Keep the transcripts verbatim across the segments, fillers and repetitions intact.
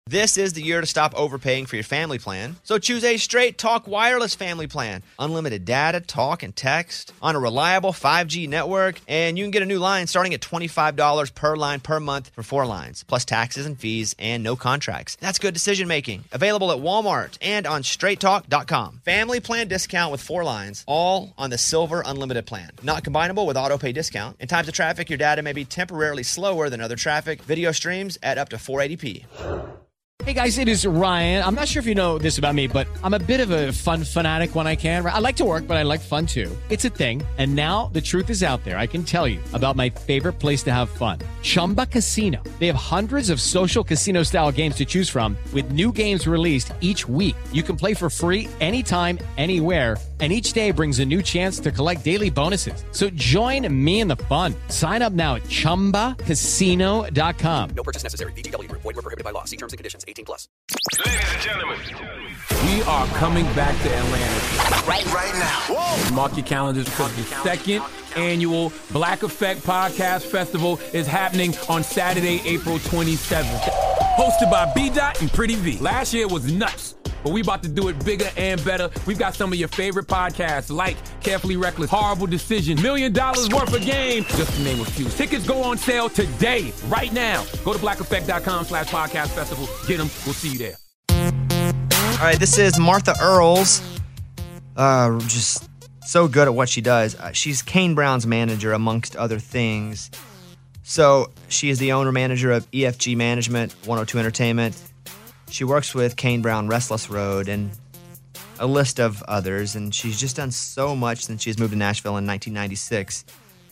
This is the year to stop overpaying for your family plan. So choose a Straight Talk Wireless family plan. Unlimited data, talk, and text on a reliable five G network. And you can get a new line starting at twenty-five dollars per line per month for four lines, plus taxes and fees and no contracts. That's good decision making. Available at Walmart and on straight talk dot com. Family plan discount with four lines, all on the Silver Unlimited plan. Not combinable with auto pay discount. In times of traffic, your data may be temporarily slower than other traffic. Video streams at up to four eighty p. Hey guys, it is Ryan. I'm not sure if you know this about me, but I'm a bit of a fun fanatic when I can. I like to work, but I like fun too. It's a thing. And now the truth is out there. I can tell you about my favorite place to have fun. Chumba Casino. They have hundreds of social casino style games to choose from with new games released each week. You can play for free anytime, anywhere. And each day brings a new chance to collect daily bonuses. So join me in the fun. Sign up now at chumba casino dot com. No purchase necessary. V G W. Void where prohibited by law. See terms and conditions. eighteen plus. Ladies and gentlemen, we are coming back to Atlanta right, right now. Whoa. Mark your calendars because the second annual Black Effect Podcast Festival is happening on Saturday, April twenty-seventh. Hosted by B-Dot and Pretty V. Last year was nuts, but we about to do it bigger and better. We've got some of your favorite podcasts like Carefully Reckless, Horrible Decision, Million Dollars Worth of Game, just to name a few. Tickets go on sale today, right now. Go to black effect dot com slash podcast festival. Get them. We'll see you there. All right, this is Martha Earls. Uh, just so good at what she does. Uh, she's Kane Brown's manager, amongst other things. So she is the owner-manager of E F G Management, one oh two Entertainment. She works with Kane Brown, Restless Road, and a list of others. And she's just done so much since she's moved to Nashville in nineteen ninety-six.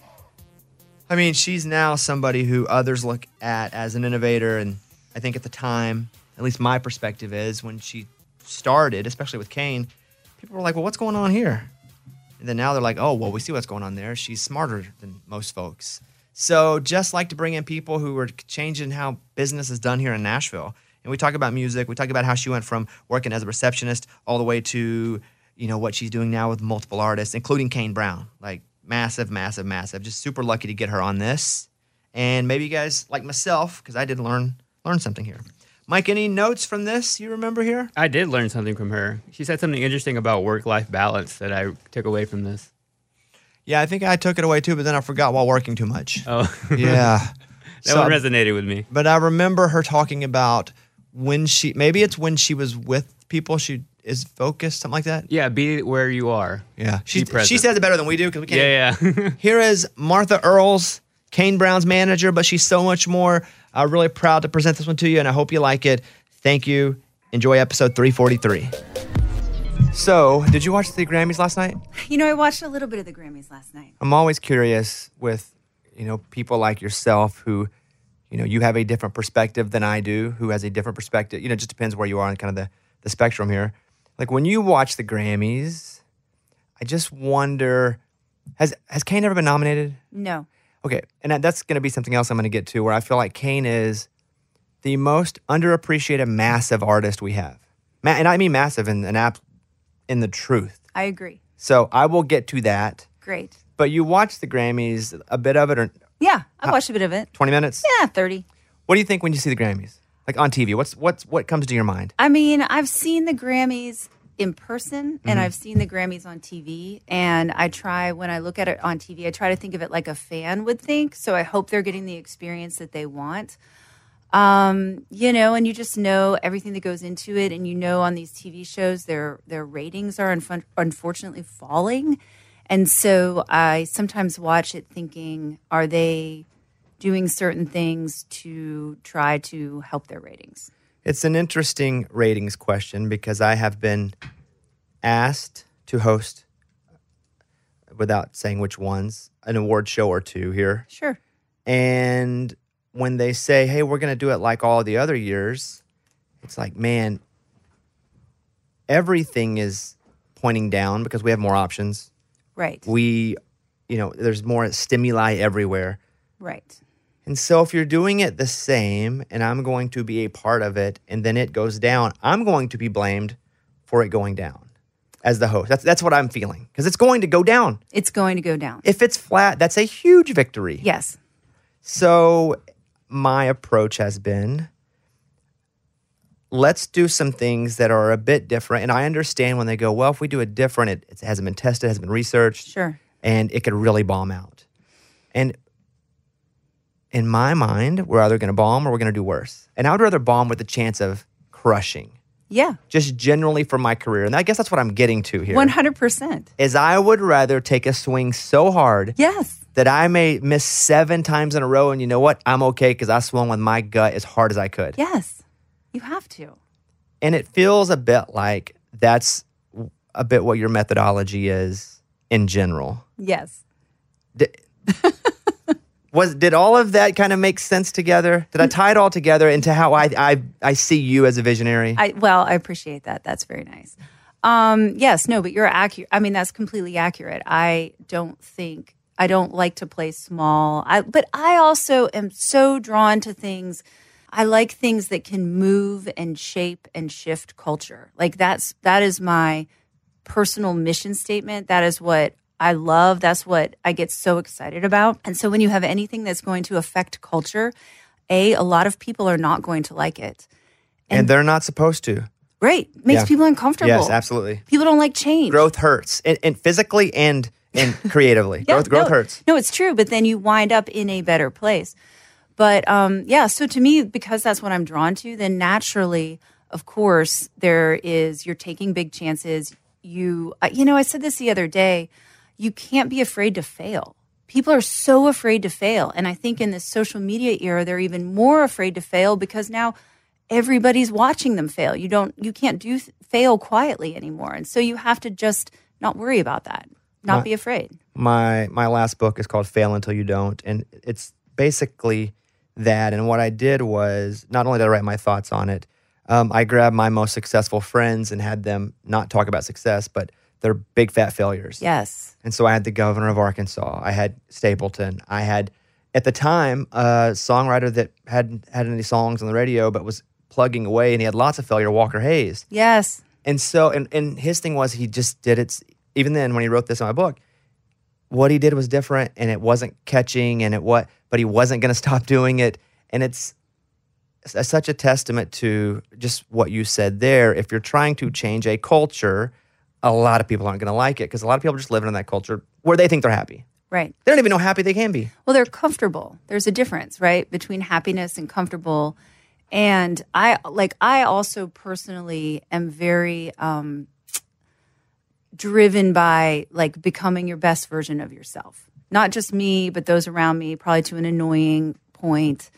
I mean, she's now somebody who others look at as an innovator. And I think at the time, at least my perspective is, when she started, especially with Kane, people were like, well, what's going on here? And then now they're like, oh, well, we see what's going on there. She's smarter than most folks. So just like to bring in people who are changing how business is done here in Nashville. And we talk about music. We talk about how she went from working as a receptionist all the way to, you know, what she's doing now with multiple artists, including Kane Brown. Like massive, massive, massive. Just super lucky to get her on this. And maybe you guys, like myself, because I did learn learn something here. Mike, any notes from this you remember here? I did learn something from her. She said something interesting about work-life balance that I took away from this. Yeah, I think I took it away too, but then I forgot while working too much. Oh. Yeah. That so, one resonated with me. But I remember her talking about when she, maybe it's when she was with people, she is focused, something like that. Yeah, be where you are. Yeah. She, she says it better than we do because we can't. Yeah, yeah. Here is Martha Earls, Kane Brown's manager, but she's so much more. I'm really proud to present this one to you, and I hope you like it. Thank you. Enjoy episode three forty-three. So, did you watch the Grammys last night? You know, I watched a little bit of the Grammys last night. I'm always curious with, you know, people like yourself who, you know, you have a different perspective than I do, who has a different perspective. You know, it just depends where you are on kind of the, the spectrum here. Like, when you watch the Grammys, I just wonder, has has Kane ever been nominated? No. Okay, and that, that's going to be something else I'm going to get to, where I feel like Kane is the most underappreciated massive artist we have. Ma- and I mean massive in, in, app, in the truth. I agree. So I will get to that. Great. But you watched the Grammys, a bit of it, or Yeah, I watched a bit of it. twenty minutes? Yeah, thirty. What do you think when you see the Grammys? Like on T V, what's what's what comes to your mind? I mean, I've seen the Grammys in person, Mm-hmm. and I've seen the Grammys on T V, and I try, when I look at it on T V, I try to think of it like a fan would think, so I hope they're getting the experience that they want. Um, you know, and you just know everything that goes into it, and you know on these T V shows, their their ratings are unfun- unfortunately falling, and so I sometimes watch it thinking, are they doing certain things to try to help their ratings? It's an interesting ratings question because I have been asked to host, without saying which ones, an award show or two here. Sure. And when they say, hey, we're going to do it like all the other years, it's like, man, everything is pointing down because we have more options. Right. We, you know, there's more stimuli everywhere. Right. And so if you're doing it the same, and I'm going to be a part of it, and then it goes down, I'm going to be blamed for it going down as the host. That's that's what I'm feeling, because it's going to go down. It's going to go down. If it's flat, that's a huge victory. Yes. So my approach has been, let's do some things that are a bit different. And I understand when they go, well, if we do it different, it, it hasn't been tested, hasn't been researched. Sure. And it could really bomb out. And in my mind, we're either going to bomb or we're going to do worse. And I would rather bomb with the chance of crushing. Yeah. Just generally for my career. And I guess that's what I'm getting to here. one hundred percent. Is I would rather take a swing so hard Yes. that I may miss seven times in a row. And you know what? I'm okay because I swung with my gut as hard as I could. Yes. You have to. And it feels a bit like that's a bit what your methodology is in general. Yes. Did, was did all of that kind of make sense together? Did I tie it all together into how I I, I see you as a visionary? I well, I appreciate that. That's very nice. Um, yes, no, but you're accurate. I mean, that's completely accurate. I don't think I don't like to play small. I but I also am so drawn to things. I like things that can move and shape and shift culture. Like that's that is my personal mission statement. That is what I love. That's what I get so excited about. And so when you have anything that's going to affect culture, A, a lot of people are not going to like it. And, and they're not supposed to. Right. Makes Yeah. people uncomfortable. Yes, absolutely. People don't like change. Growth hurts, and, and physically and and creatively. Yeah, growth growth no, hurts. No, it's true, but then you wind up in a better place. But um, yeah, so to me, because that's what I'm drawn to, then naturally, of course, there is, you're taking big chances. You, uh, you know, I said this the other day, you can't be afraid to fail. People are so afraid to fail. And I think in this social media era, they're even more afraid to fail because now everybody's watching them fail. You don't, you can't do fail quietly anymore. And so you have to just not worry about that, not My- be afraid. My my last book is called Fail Until You Don't, and it's basically that. And what I did was, not only did I write my thoughts on it, um, I grabbed my most successful friends and had them not talk about success, but their big fat failures. Yes. And so I had the governor of Arkansas. I had Stapleton. I had, at the time, a songwriter that hadn't had any songs on the radio but was plugging away, and he had lots of failure, Walker Hayes. Yes. And so, and, and his thing was he just did it, even then when he wrote this in my book, what he did was different, and it wasn't catching, and it what, but he wasn't going to stop doing it. And it's, it's such a testament to just what you said there. If you're trying to change a culture, a lot of people aren't going to like it because a lot of people are just living in that culture where they think they're happy. Right. They don't even know how happy they can be. Well, they're comfortable. There's a difference, right, between happiness and comfortable. And I like I also personally am very um, driven by like becoming your best version of yourself. Not just me, but those around me, probably to an annoying point.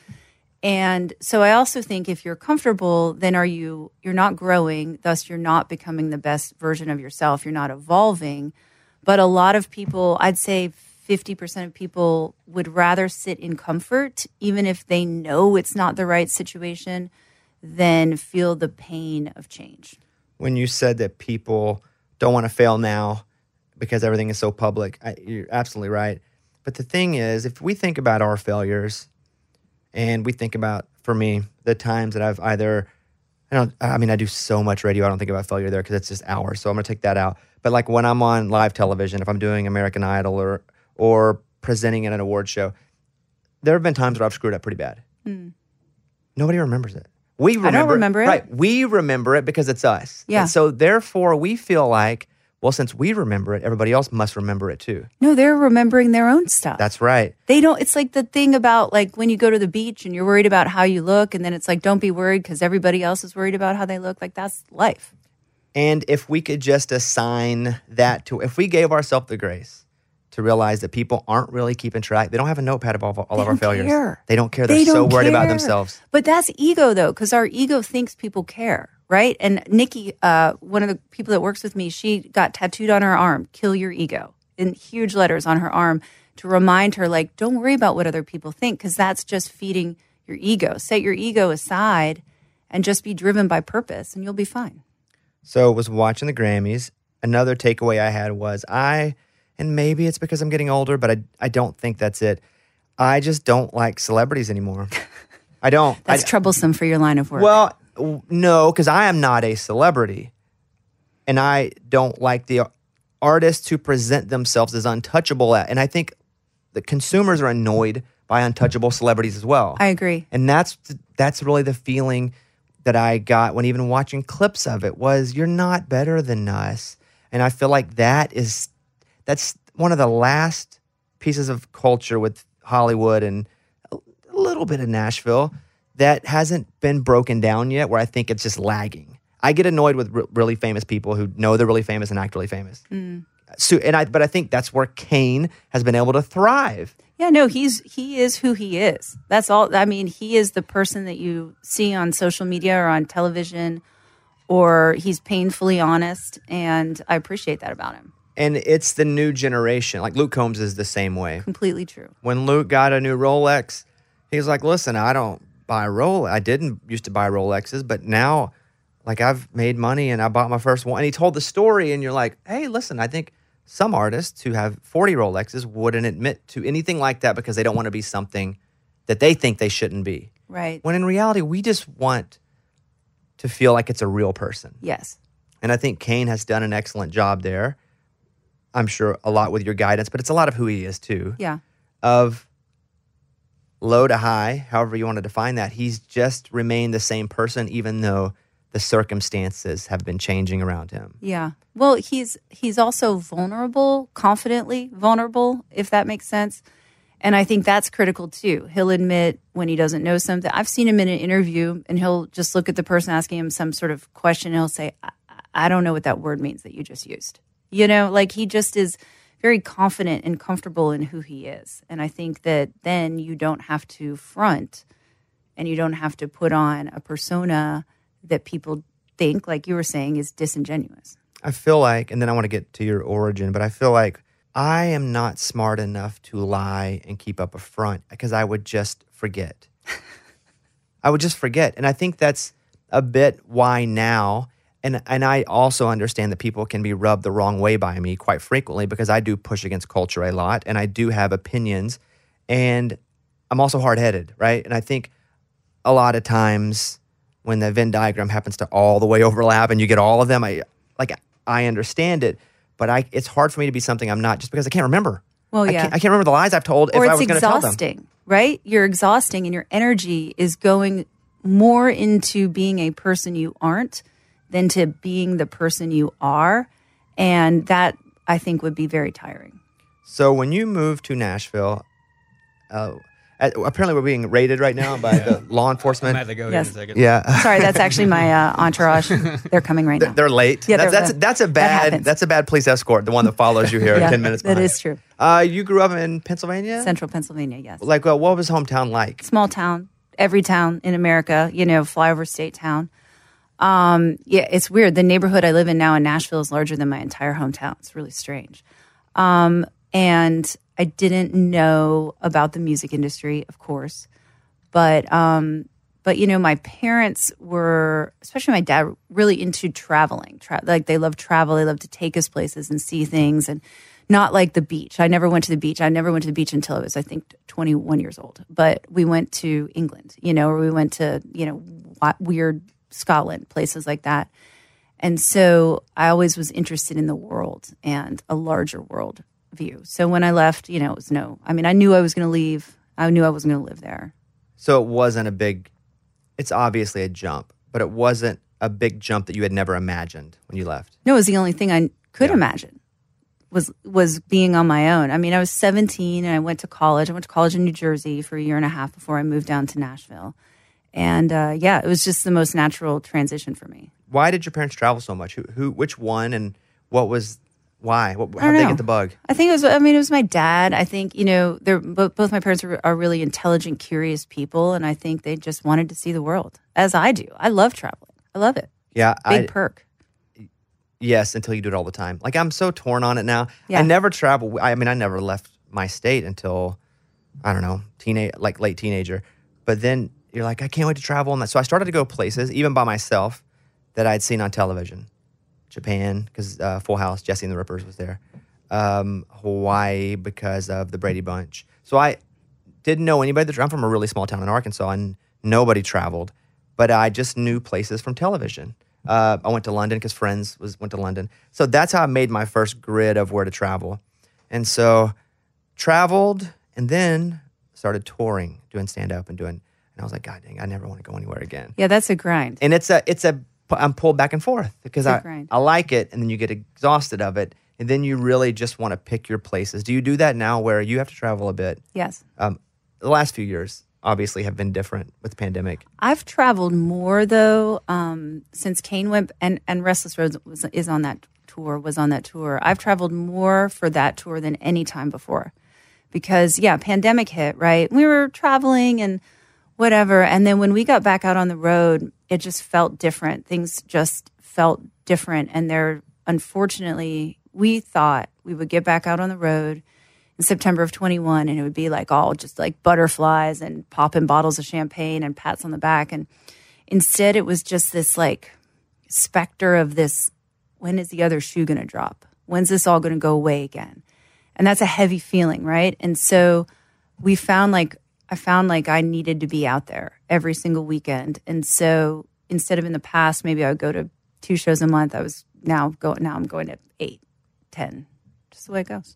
And so I also think if you're comfortable, then are you you're not growing, thus you're not becoming the best version of yourself. You're not evolving. But a lot of people, I'd say fifty percent of people would rather sit in comfort, even if they know it's not the right situation, than feel the pain of change. When you said that people don't want to fail now because everything is so public, I, you're absolutely right. But the thing is, if we think about our failures, and we think about, for me, the times that I've either, I don't, I mean, I do so much radio, I don't think about failure there because it's just hours, so I'm going to take that out. But like when I'm on live television, if I'm doing American Idol or or presenting at an award show, there have been times where I've screwed up pretty bad. Mm. Nobody remembers it. We remember, I don't remember it. Right, we remember it because it's us. Yeah. And so therefore, we feel like, well, since we remember it, everybody else must remember it too. No, they're remembering their own stuff. That's right. They don't, it's like the thing about like when you go to the beach and you're worried about how you look, and then it's like, don't be worried because everybody else is worried about how they look. Like that's life. And if we could just assign that to, if we gave ourselves the grace to realize that people aren't really keeping track, they don't have a notepad of all, all They of our don't failures. care. They don't care. They're They so don't worried about care. themselves. But that's ego, though, because our ego thinks people care, right? And Nikki, uh, one of the people that works with me, she got tattooed on her arm, "Kill your ego," in huge letters on her arm to remind her, like, don't worry about what other people think, because that's just feeding your ego. Set your ego aside and just be driven by purpose, and you'll be fine. So was watching the Grammys. Another takeaway I had was I, and maybe it's because I'm getting older, but I, I don't think that's it. I just don't like celebrities anymore. I don't. That's I, troublesome for your line of work. Well, w- no, because I am not a celebrity. And I don't like the artists who present themselves as untouchable. At, and I think the consumers are annoyed by untouchable celebrities as well. I agree. And that's that's really the feeling that I got when even watching clips of it was, you're not better than us. And I feel like that is, that's one of the last pieces of culture with Hollywood and a little bit of Nashville that hasn't been broken down yet, where I think it's just lagging. I get annoyed with r- really famous people who know they're really famous and act really famous. Mm. So, and I, but I think that's where Kane has been able to thrive. Yeah, no, he's he is who he is. That's all. I mean, he is the person that you see on social media or on television, or he's painfully honest, and I appreciate that about him. And it's the new generation. Like Luke Combs is the same way. Completely true. When Luke got a new Rolex, he's like, listen, I don't buy Rolex. I didn't used to buy Rolexes, but now, like, I've made money and I bought my first one. And he told the story, and you're like, hey, listen, I think some artists who have forty Rolexes wouldn't admit to anything like that because they don't want to be something that they think they shouldn't be. Right. When in reality, we just want to feel like it's a real person. Yes. And I think Kane has done an excellent job there. I'm sure a lot with your guidance, but it's a lot of who he is too. Yeah. Of low to high, however you want to define that, he's just remained the same person, even though the circumstances have been changing around him. Yeah. Well, he's he's also vulnerable, confidently vulnerable, if that makes sense. And I think that's critical too. He'll admit when he doesn't know something. I've seen him in an interview and he'll just look at the person asking him some sort of question and he'll say, I, I don't know what that word means that you just used. You know, like he just is very confident and comfortable in who he is. And I think that then you don't have to front and you don't have to put on a persona that people think, like you were saying, is disingenuous. I feel like, and then I want to get to your origin, but I feel like I am not smart enough to lie and keep up a front because I would just forget. I would just forget. And I think that's a bit why now, and and I also understand that people can be rubbed the wrong way by me quite frequently because I do push against culture a lot and I do have opinions and I'm also hard-headed, right? And I think a lot of times when the Venn diagram happens to all the way overlap and you get all of them, I like I understand it, but I it's hard for me to be something I'm not just because I can't remember. Well, I yeah. Can't, I can't remember the lies I've told or if I it's was going to tell them. exhausting, right? You're exhausting and your energy is going more into being a person you aren't than to being the person you are. And that, I think, would be very tiring. So when you moved to Nashville, uh, at, apparently we're being raided right now by the law enforcement. I'm at the go Yes. in a second. Yeah. Sorry, that's actually my uh, entourage. They're coming right now. They're late. Yeah, that's, they're- that's, that's a that bad happens. that's a bad police escort, the one that follows you here Yeah, ten minutes that behind. is true. Uh, you grew up in Pennsylvania? Central Pennsylvania, yes. Like, uh, what was hometown like? Small town, every town in America, you know, flyover state town. Um, yeah, it's weird. The neighborhood I live in now in Nashville is larger than my entire hometown. It's really strange. Um, and I didn't know about the music industry, of course, but um, but you know, my parents were, especially my dad, really into traveling. Tra- like they love travel. They love to take us places and see things, and not like the beach. I never went to the beach. I never went to the beach until I was, I think, twenty-one years old. But we went to England, you know, or we went to, you know, wa- weird Scotland, places like that. And so I always was interested in the world and a larger world view. So when I left, you know, it was no, I mean, I knew I was going to leave. I knew I wasn't going to live there. So it wasn't a big, it's obviously a jump, but it wasn't a big jump that you had never imagined when you left. No, it was the only thing I could Yeah. imagine was was being on my own. I mean, I was seventeen and I went to college. I went to college in New Jersey for a year and a half before I moved down to Nashville. And uh, yeah, it was just the most natural transition for me. Why did your parents travel so much? Who, who which one, and what was, why? What, I how don't did they know. get the bug? I think it was, I mean, it was my dad. I think, you know, they're both, both my parents are, are really intelligent, curious people. And I think they just wanted to see the world, as I do. I love traveling. I love it. Yeah, Big I, perk. yes, until you do it all the time. Like, I'm so torn on it now. Yeah. I never travel. I mean, I never left my state until, I don't know, teenage, like late teenager. But then you're like, I can't wait to travel. And that. So I started to go places, even by myself, that I'd seen on television. Japan, because uh, Full House, Jesse and the Rippers was there. Um, Hawaii, because of the Brady Bunch. So I didn't know anybody. That, I'm from a really small town in Arkansas, and nobody traveled. But I just knew places from television. Uh, I went to London because friends was went to London. So that's how I made my first grid of where to travel. And so traveled and then started touring, doing stand-up and doing, and I was like, God dang, I never want to go anywhere again. Yeah, that's a grind. And it's a, it's a, I'm pulled back and forth because It's a I, grind. I like it, and then you get exhausted of it, and then you really just want to pick your places. Do you do that now where you have to travel a bit? Yes. Um, the last few years obviously have been different with the pandemic. I've traveled more though um, since Kane went and, and Restless Roads was, is on that tour. Was on that tour. I've traveled more for that tour than any time before, because yeah, pandemic hit, right? We were traveling and whatever, and then when we got back out on the road, it just felt different. Things just felt different, and there, unfortunately, we thought we would get back out on the road in September of twenty-one, and it would be like all just like butterflies and popping bottles of champagne and pats on the back. And instead, it was just this like specter of this, when is the other shoe going to drop? When's this all going to go away again? And that's a heavy feeling, right? And so we found like, I found like I needed to be out there every single weekend. And so instead of in the past, maybe I would go to two shows a month, I was now going, now I'm going to eight, ten, just the way it goes.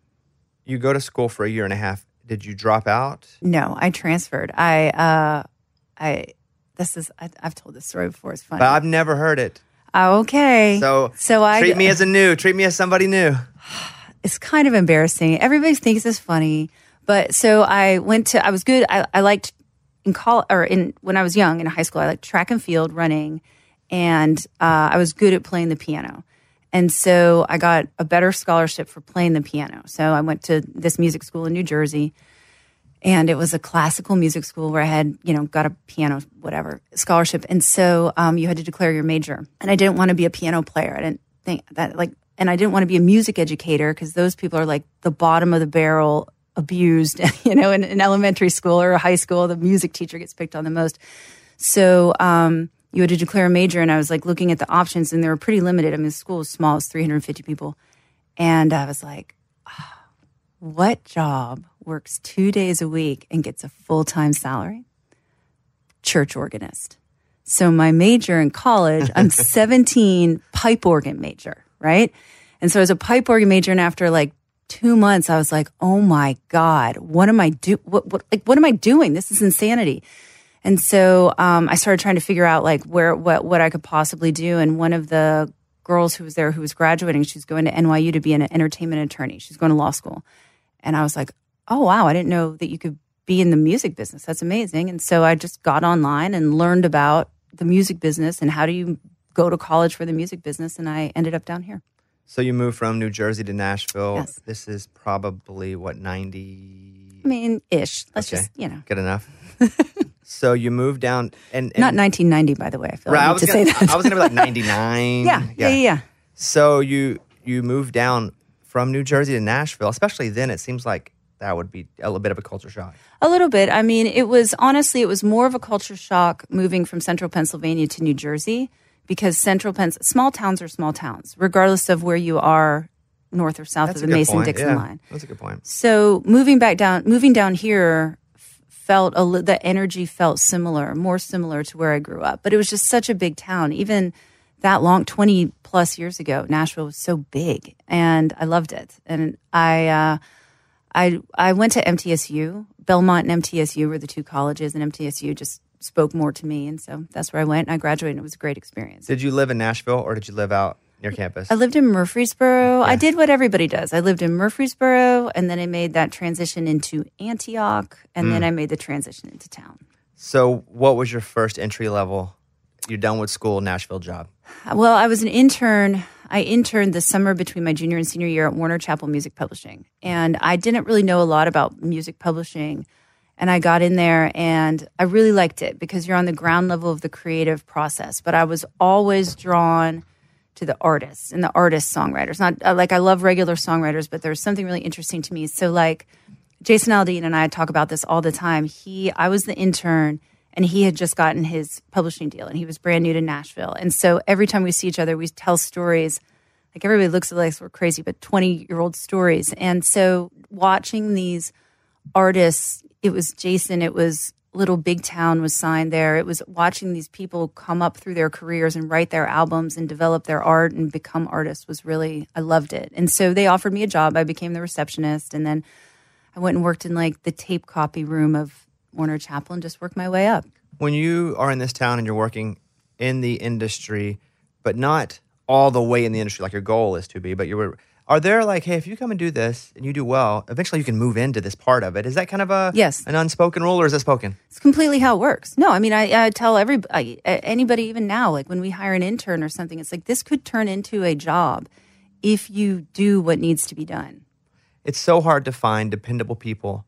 You go to school for a year and a half. Did you drop out? No, I transferred. I, uh, I, this is, I, I've told this story before. It's funny. But I've never heard it. Oh, okay. So, so I treat me as a new. Treat me as somebody new. It's kind of embarrassing. Everybody thinks it's funny, but so I went to. I was good. I, I liked in college or in when I was young in high school. I liked track and field, running, and uh, I was good at playing the piano. And so I got a better scholarship for playing the piano. So I went to this music school in New Jersey. And it was a classical music school where I had, you know, got a piano, whatever, scholarship. And so um, you had to declare your major. And I didn't want to be a piano player. I didn't think that, like, and I didn't want to be a music educator because those people are like the bottom of the barrel, abused, you know, in, in elementary school or high school. The music teacher gets picked on the most. So um, you had to declare a major. And I was like looking at the options, and they were pretty limited. I mean, the school was small, it was three hundred fifty people. And I was like, oh, what job works two days a week and gets a full-time salary? Church organist. So my major in college, I'm seventeen, pipe organ major, right? And so I was a pipe organ major, and after like two months, I was like, oh my God, what am I do? What, what, like, what am I doing? This is insanity. And so um, I started trying to figure out like where, what, what I could possibly do. And one of the girls who was there, who was graduating, she's going to N Y U to be an entertainment attorney. She's going to law school. And I was like, oh, wow, I didn't know that you could be in the music business. That's amazing. And so I just got online and learned about the music business and how do you go to college for the music business. And I ended up down here. So you moved from New Jersey to Nashville. Yes. This is probably, what, ninety? I mean, ish. Let's Okay. just, you know. Good enough. So you moved down. and, and Not nineteen ninety, by the way. I feel Right, like I I need was to gonna, say that. I was going to be like ninety-nine. yeah, yeah, yeah, yeah. So you you moved down from New Jersey to Nashville, especially then. It seems like that would be a little bit of a culture shock. A little bit. I mean, it was honestly, it was more of a culture shock moving from central Pennsylvania to New Jersey, because central Penn, small towns are small towns, regardless of where you are, north or south That's of a the good Mason-Dixon point. Yeah, line. That's a good point. So moving back down, moving down here f- felt a li- the energy felt similar, more similar to where I grew up. But it was just such a big town. Even that long, twenty plus years ago, Nashville was so big, and I loved it. And I, uh, I, I went to M T S U. Belmont and M T S U were the two colleges, and M T S U just spoke more to me, and so that's where I went. And I graduated, and it was a great experience. Did you live in Nashville, or did you live out near campus? I lived in Murfreesboro. I did what everybody does. I lived in Murfreesboro, and then I made that transition into Antioch, and Mm. then I made the transition into town. So what was your first entry level, you're done with school, Nashville job? Well, I was an intern. I interned the summer between my junior and senior year at Warner Chappell Music Publishing. And I didn't really know a lot about music publishing. And I got in there and I really liked it because you're on the ground level of the creative process. But I was always drawn to the artists and the artist songwriters. Not uh, like I love regular songwriters, but there's something really interesting to me. So like Jason Aldean and I talk about this all the time. He, I was the intern, and he had just gotten his publishing deal, and he was brand new to Nashville. And so every time we see each other, we tell stories. Like everybody looks at us, we're crazy, but twenty-year-old stories. And so watching these artists, it was Jason, it was Little Big Town was signed there. It was watching these people come up through their careers and write their albums and develop their art and become artists was really, I loved it. And so they offered me a job. I became the receptionist, and then I went and worked in like the tape copy room of Warner Chappell and just work my way up. When you are in this town and you're working in the industry, but not all the way in the industry like your goal is to be, but you were, are there like, hey, if you come and do this and you do well, eventually you can move into this part of it. Is that kind of a Yes. an unspoken rule, or is it spoken? It's completely how it works. No, I mean, I, I tell everybody, anybody even now, like when we hire an intern or something, it's like this could turn into a job if you do what needs to be done. It's so hard to find dependable people.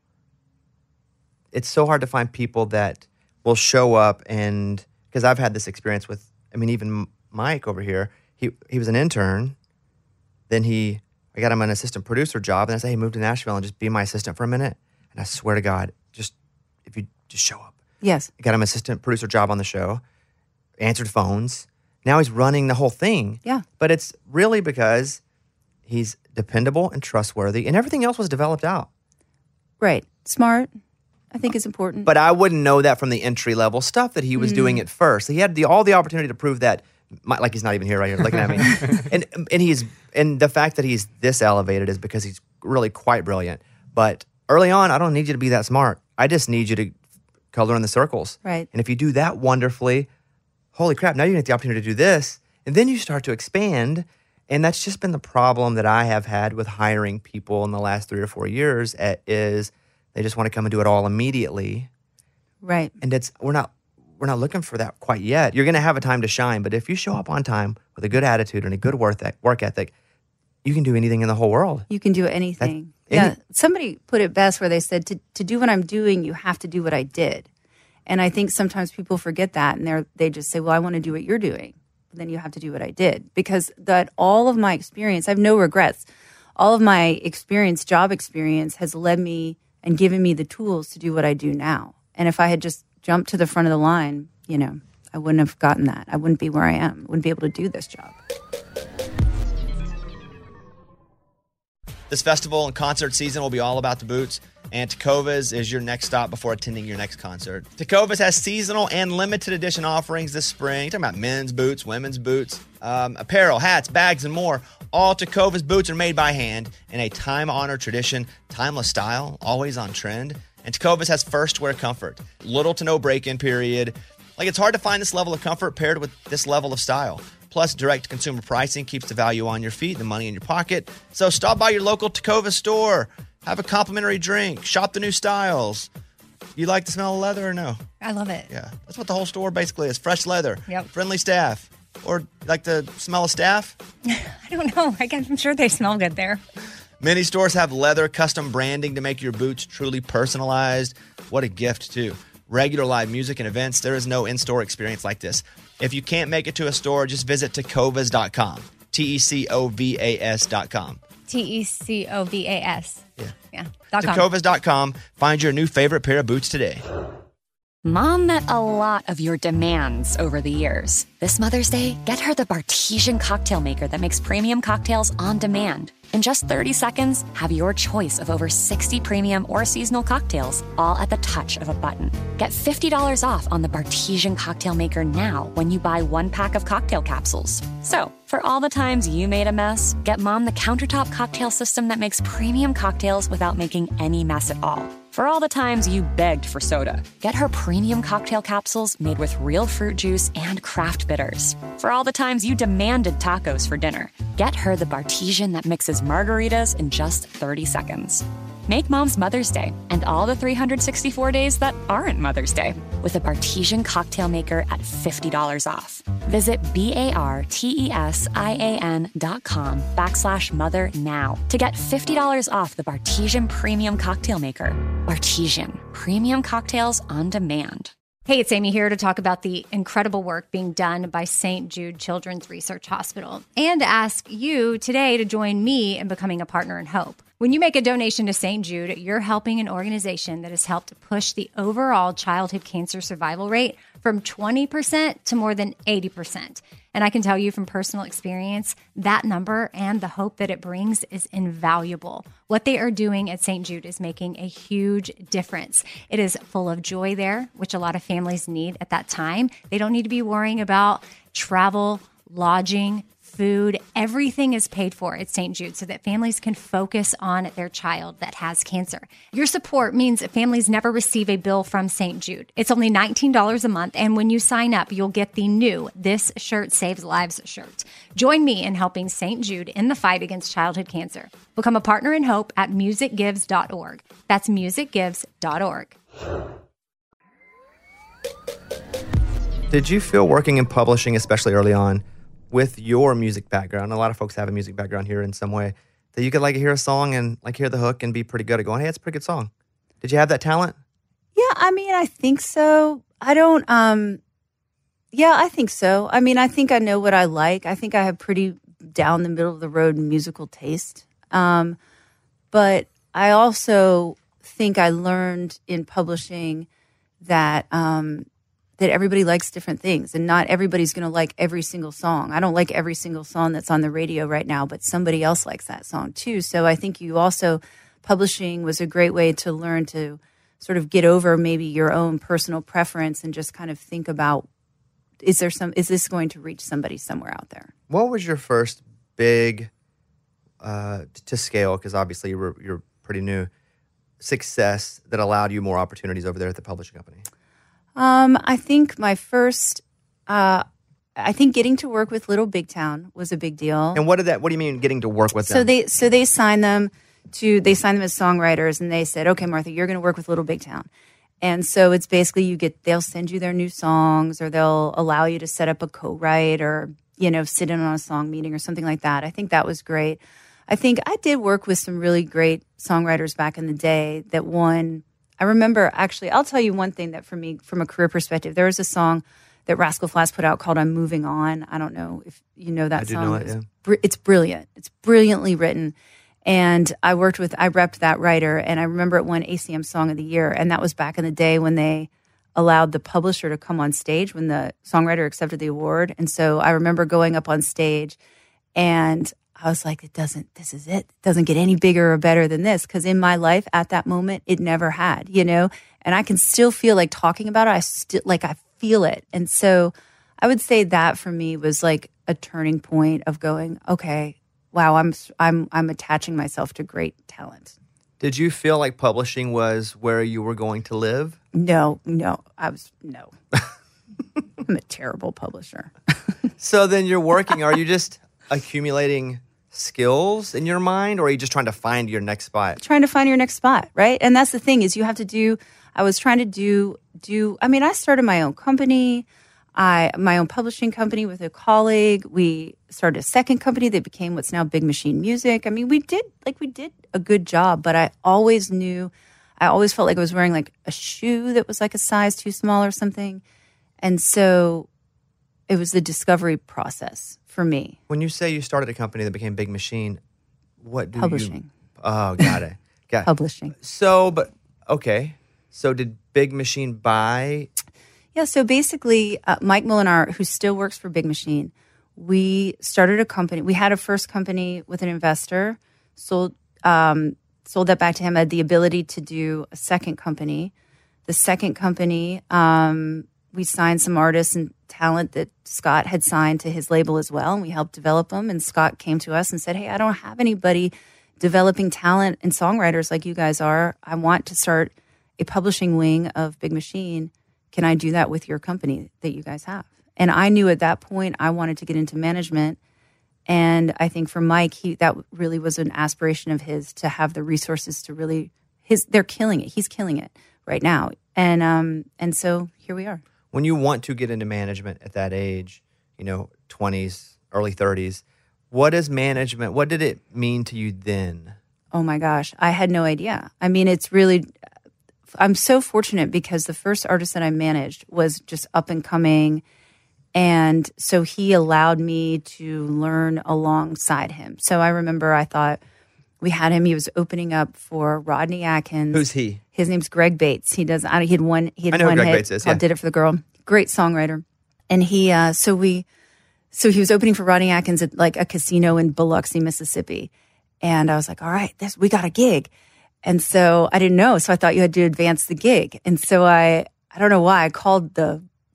It's so hard to find people that will show up, and because I've had this experience with, I mean, even Mike over here, he he was an intern, then he, I got him an assistant producer job, and I said, hey, move to Nashville and just be my assistant for a minute. And I swear to God, just, if you just show up. Yes. I got him an assistant producer job on the show, answered phones. Now he's running the whole thing. Yeah. But it's really because he's dependable and trustworthy, and everything else was developed out. Right. Smart, I think is important. But I wouldn't know that from the entry level stuff that he was doing at first. He had the all the opportunity to prove that, my, like he's not even here right here looking at me. and and he's and the fact that he's this elevated is because he's really quite brilliant. But early on, I don't need you to be that smart. I just need you to color in the circles. Right. And if you do that wonderfully, holy crap, now you get the opportunity to do this. And then you start to expand. And that's just been the problem that I have had with hiring people in the last three or four years at, is they just want to come and do it all immediately. Right. And it's we're not we're not looking for that quite yet. You're going to have a time to shine, but if you show up on time with a good attitude and a good work work ethic, you can do anything in the whole world. You can do anything. That- yeah. any- Somebody put it best where they said, to, to do what I'm doing, you have to do what I did. And I think sometimes people forget that, and they they just say, well, I want to do what you're doing. Then you have to do what I did, because that all of my experience, I have no regrets. All of my experience, job experience, has led me and given me the tools to do what I do now. And if I had just jumped to the front of the line, you know, I wouldn't have gotten that. I wouldn't be where I am. I wouldn't be able to do this job. This festival and concert season will be all about the boots, and Tecovas is your next stop before attending your next concert. Tecovas has seasonal and limited edition offerings this spring. You're talking about men's boots, women's boots, um, apparel, hats, bags, and more. All Tecovas boots are made by hand in a time-honored tradition, timeless style, always on trend. And Tecovas has first wear comfort, little to no break-in period. Like, it's hard to find this level of comfort paired with this level of style. Plus, direct consumer pricing keeps the value on your feet, the money in your pocket. So stop by your local Tecovas store. Have a complimentary drink. Shop the new styles. You like the smell of leather or no? I love it. Yeah. That's what the whole store basically is. Fresh leather. Yep. Friendly staff. Or like the smell of staff? I don't know. I guess I'm sure they smell good there. Many stores have leather custom branding to make your boots truly personalized. What a gift, too. Regular live music and events, there is no in-store experience like this. If you can't make it to a store, just visit tecovas dot com. T E C O V A S dot com. T E C O V A S. Yeah. Yeah. Dot com. tecovas dot com. Find your new favorite pair of boots today. Mom met a lot of your demands over the years. This Mother's Day, get her the Bartesian cocktail maker that makes premium cocktails on demand. In just thirty seconds, have your choice of over sixty premium or seasonal cocktails, all at the touch of a button. Get fifty dollars off on the Bartesian cocktail maker now when you buy one pack of cocktail capsules. So, for all the times you made a mess, get Mom the countertop cocktail system that makes premium cocktails without making any mess at all. For all the times you begged for soda, get her premium cocktail capsules made with real fruit juice and craft bitters. For all the times you demanded tacos for dinner, get her the Bartesian that mixes margaritas in just thirty seconds. Make Mom's Mother's Day and all the three hundred sixty-four days that aren't Mother's Day with a Bartesian cocktail maker at fifty dollars off. Visit B-A-R-T-E-S-I-A-N dot com backslash mother now to get fifty dollars off the Bartesian Premium Cocktail Maker. Bartesian, premium cocktails on demand. Hey, it's Amy here to talk about the incredible work being done by Saint Jude Children's Research Hospital and to ask you today to join me in becoming a partner in hope. When you make a donation to Saint Jude, you're helping an organization that has helped push the overall childhood cancer survival rate from twenty percent to more than eighty percent. And I can tell you from personal experience, that number and the hope that it brings is invaluable. What they are doing at Saint Jude is making a huge difference. It is full of joy there, which a lot of families need at that time. They don't need to be worrying about travel, lodging, food, everything is paid for at Saint Jude so that families can focus on their child that has cancer. Your support means that families never receive a bill from Saint Jude. It's only nineteen dollars a month, and when you sign up, you'll get the new This Shirt Saves Lives shirt. Join me in helping Saint Jude in the fight against childhood cancer. Become a partner in hope at music gives dot org. That's music gives dot org. Did you feel working in publishing, especially early on, with your music background? A lot of folks have a music background here in some way, that you could like hear a song and like hear the hook and be pretty good at going, hey, it's a pretty good song. Did you have that talent? Yeah, I mean, I think so. I don't, um, yeah, I think so. I mean, I think I know what I like. I think I have pretty down the middle of the road musical taste. Um, but I also think I learned in publishing that, um, that everybody likes different things and not everybody's going to like every single song. I don't like every single song that's on the radio right now, but somebody else likes that song too. So I think you also, publishing was a great way to learn to sort of get over maybe your own personal preference and just kind of think about, is there some, is this going to reach somebody somewhere out there? What was your first big, uh, to scale, because obviously you're, you're pretty new, success that allowed you more opportunities over there at the publishing company? Um, I think my first, uh, I think getting to work with Little Big Town was a big deal. And what did that? What do you mean getting to work with so them? they, so they signed them to, they signed them as songwriters, and they said, "Okay, Martha, you're going to work with Little Big Town." And so it's basically you get, they'll send you their new songs, or they'll allow you to set up a co-write, or you know, sit in on a song meeting or something like that. I think that was great. I think I did work with some really great songwriters back in the day that won. I remember, actually, I'll tell you one thing that for me, from a career perspective, there was a song that Rascal Flatts put out called "I'm Moving On." I don't know if you know that I do song. know it, yeah. Br- It's brilliant. It's brilliantly written. And I worked with, I repped that writer, and I remember it won A C M Song of the Year. And that was back in the day when they allowed the publisher to come on stage when the songwriter accepted the award. And so I remember going up on stage, and I was like, it doesn't, this is it. It doesn't get any bigger or better than this. Because in my life at that moment, it never had, you know? And I can still feel like talking about it. I still, like, I feel it. And so I would say that for me was like a turning point of going, okay, wow, I'm, I'm, I'm attaching myself to great talent. Did you feel like publishing was where you were going to live? No, no, I was, no. I'm a terrible publisher. So then you're working, are you just accumulating skills in your mind, or are you just trying to find your next spot? Trying to find your next spot, right? And that's the thing, is you have to do, I was trying to do, do, I mean, I started my own company, I, my own publishing company with a colleague. We started a second company that became what's now Big Machine Music. I mean, we did, like, we did a good job, but I always knew, I always felt like I was wearing like a shoe that was like a size too small or something. And so it was the discovery process for me. When you say you started a company that became Big Machine, what do Publishing. you... Oh, got it. Got it. Publishing. So, but, okay. So did Big Machine buy... Yeah, so basically, uh, Mike Molinar, who still works for Big Machine, we started a company. We had a first company with an investor, sold um, sold that back to him, had the ability to do a second company. The second company, um, we signed some artists and talent that Scott had signed to his label as well, and we helped develop them. And Scott came to us and said, hey, I don't have anybody developing talent and songwriters like you guys are. I want to start a publishing wing of Big Machine. Can I do that with your company that you guys have? And I knew at that point I wanted to get into management. And I think for Mike, he that really was an aspiration of his to have the resources to really, his they're killing it. He's killing it right now. And um and so here we are. When you want to get into management at that age, you know, twenties, early thirties, what is management? What did it mean to you then? Oh my gosh, I had no idea. I mean, it's really, I'm so fortunate because the first artist that I managed was just up and coming. And so he allowed me to learn alongside him. So I remember I thought we had him, he was opening up for Rodney Atkins. Who's he? His name's Greg Bates. He does, he had one, he had I know who one Greg hit Bates is, called yeah. Did It for the Girl. Great songwriter. And he, uh, so we, so he was opening for Rodney Atkins at like a casino in Biloxi, Mississippi. And I was like, all right, this, we got a gig. And so I didn't know. So I thought you had to advance the gig. And so I, I don't know why I called the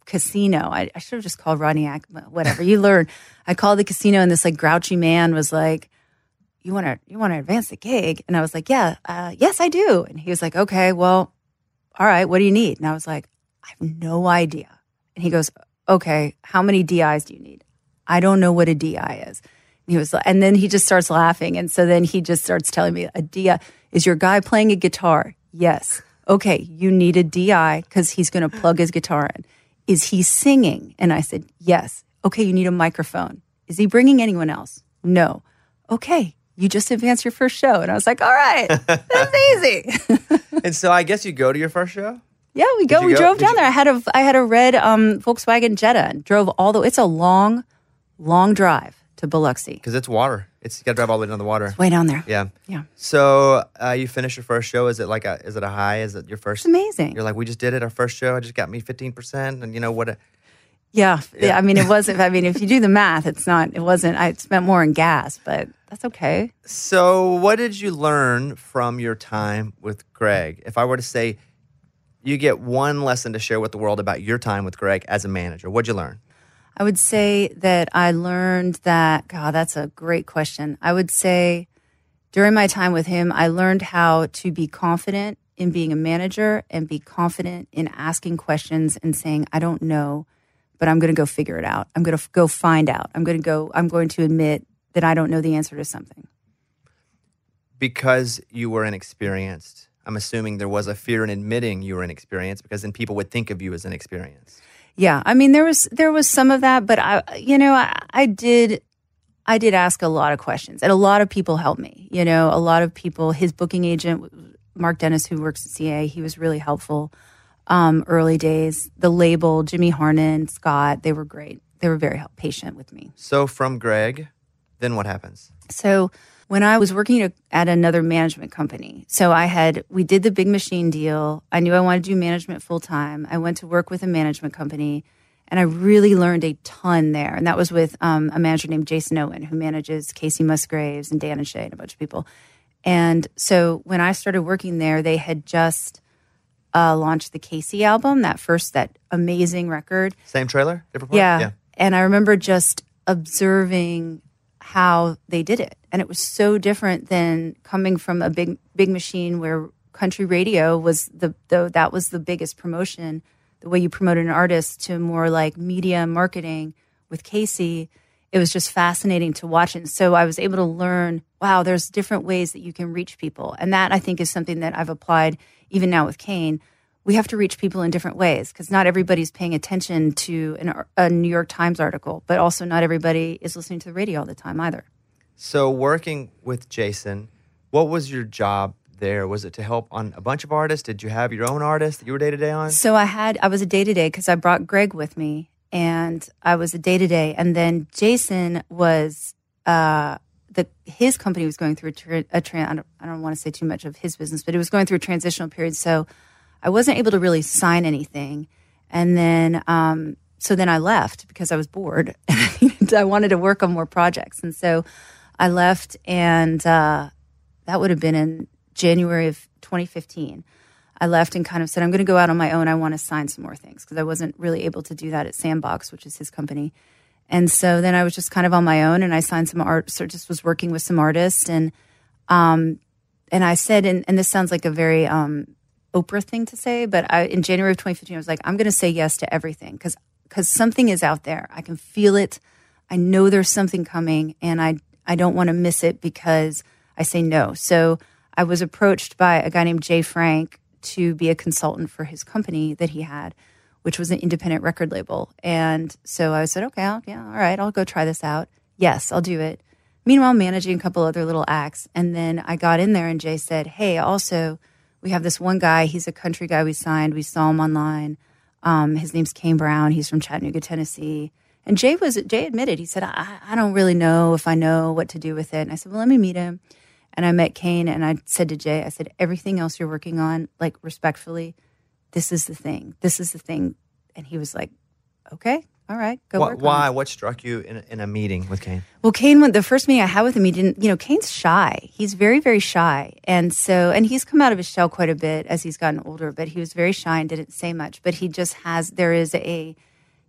casino. I, I should have just called Rodney Ack, whatever. You learn. I called the casino, and this like grouchy man was like, you want to you want to advance the gig? And I was like, yeah, uh, yes, I do. And he was like, okay, well, all right, what do you need? And I was like, I have no idea. And he goes, okay, how many D Is do you need? I don't know what a D I is. And he was, and then he just starts laughing. And so then he just starts telling me, a D I, is your guy playing a guitar? Yes. Okay, you need a D I because he's going to plug his guitar in. Is he singing? And I said, yes. Okay, you need a microphone. Is he bringing anyone else? No. Okay, you just advanced your first show. And I was like, all right, that's easy. And so I guess you go to your first show? Yeah, we go. you We go? drove Did down you- there. I had a I had a red um, Volkswagen Jetta and drove all the. It's a long, long drive to Biloxi. Because it's water. It's you got to drive all the way down the water. Way down there. Yeah. Yeah. So uh, you finish your first show. Is it like a? Is it a high? Is it your first? It's amazing. You're like, we just did it. Our first show. I just got me fifteen percent, and you know what? A, Yeah, Yeah. yeah. I mean, it wasn't. I mean, if you do the math, it's not. It wasn't. I spent more in gas, but that's okay. So what did you learn from your time with Greg? If I were to say, you get one lesson to share with the world about your time with Greg as a manager, what'd you learn? I would say that I learned that. God, that's a great question. I would say during my time with him, I learned how to be confident in being a manager and be confident in asking questions and saying, I don't know, but I'm going to go figure it out. I'm going to go find out. I'm going to go, I'm going to admit that I don't know the answer to something. Because you were inexperienced, I'm assuming there was a fear in admitting you were inexperienced because then people would think of you as inexperienced. Yeah, I mean there was there was some of that, but I, you know, I, I did, I did ask a lot of questions, and a lot of people helped me. You know, a lot of people. His booking agent, Mark Dennis, who works at C A, he was really helpful. Um, early days, the label, Jimmy Harnan, Scott, they were great. They were very help, patient with me. So from Greg, then what happens? So when I was working at, at another management company, so I had, we did the Big Machine deal. I knew I wanted to do management full time. I went to work with a management company, and I really learned a ton there. And that was with um, a manager named Jason Owen, who manages Casey Musgraves and Dan and Shay and a bunch of people. And so when I started working there, they had just uh, launched the Casey album, that first, that amazing record. Same trailer? Different part? Yeah. And I remember just observing how they did it. And it was so different than coming from a big big machine where country radio was the, the that was the biggest promotion, the way you promoted an artist, to more like media marketing with Casey. It was just fascinating to watch. And so I was able to learn, wow, there's different ways that you can reach people. And that, I think, is something that I've applied even now with Kane. We have to reach people in different ways because not everybody's paying attention to an, a New York Times article, but also not everybody is listening to the radio all the time either. So working with Jason, what was your job there? Was it to help on a bunch of artists? Did you have your own artists that you were day-to-day on? So I had, I was a day-to-day because I brought Greg with me, and I was a day-to-day. And then Jason was, uh, the his company was going through a, tra- a tra- I don't, I don't want to say too much of his business, but it was going through a transitional period. So I wasn't able to really sign anything. And then, um, so then I left because I was bored. I wanted to work on more projects. And so I left, and uh, that would have been in January of twenty fifteen. I left and kind of said, I'm going to go out on my own. I want to sign some more things because I wasn't really able to do that at Sandbox, which is his company. And so then I was just kind of on my own, and I signed some art, so just was working with some artists. And um, and I said, and, and this sounds like a very um, Oprah thing to say, but I, in January of twenty fifteen, I was like, I'm going to say yes to everything because because something is out there. I can feel it. I know there's something coming, and I I don't want to miss it because I say no. So I was approached by a guy named Jay Frank to be a consultant for his company that he had, which was an independent record label. And so I said, okay, I'll, yeah, all right, I'll go try this out. Yes, I'll do it. Meanwhile, managing a couple other little acts. And then I got in there, and Jay said, hey, also, we have this one guy. He's a country guy we signed. We saw him online. Um, his name's Kane Brown. He's from Chattanooga, Tennessee. And Jay was Jay admitted, he said, I, I don't really know if I know what to do with it. And I said, well, let me meet him. And I met Kane, and I said to Jay, I said, everything else you're working on, like respectfully, this is the thing. This is the thing. And he was like, okay, all right, go Wh- work Why? on it. What struck you in a, in a meeting with Kane? Well, Kane, went, the first meeting I had with him, he didn't, you know, Kane's shy. He's very, very shy. And so, and he's come out of his shell quite a bit as he's gotten older, but he was very shy and didn't say much. But he just has, there is a,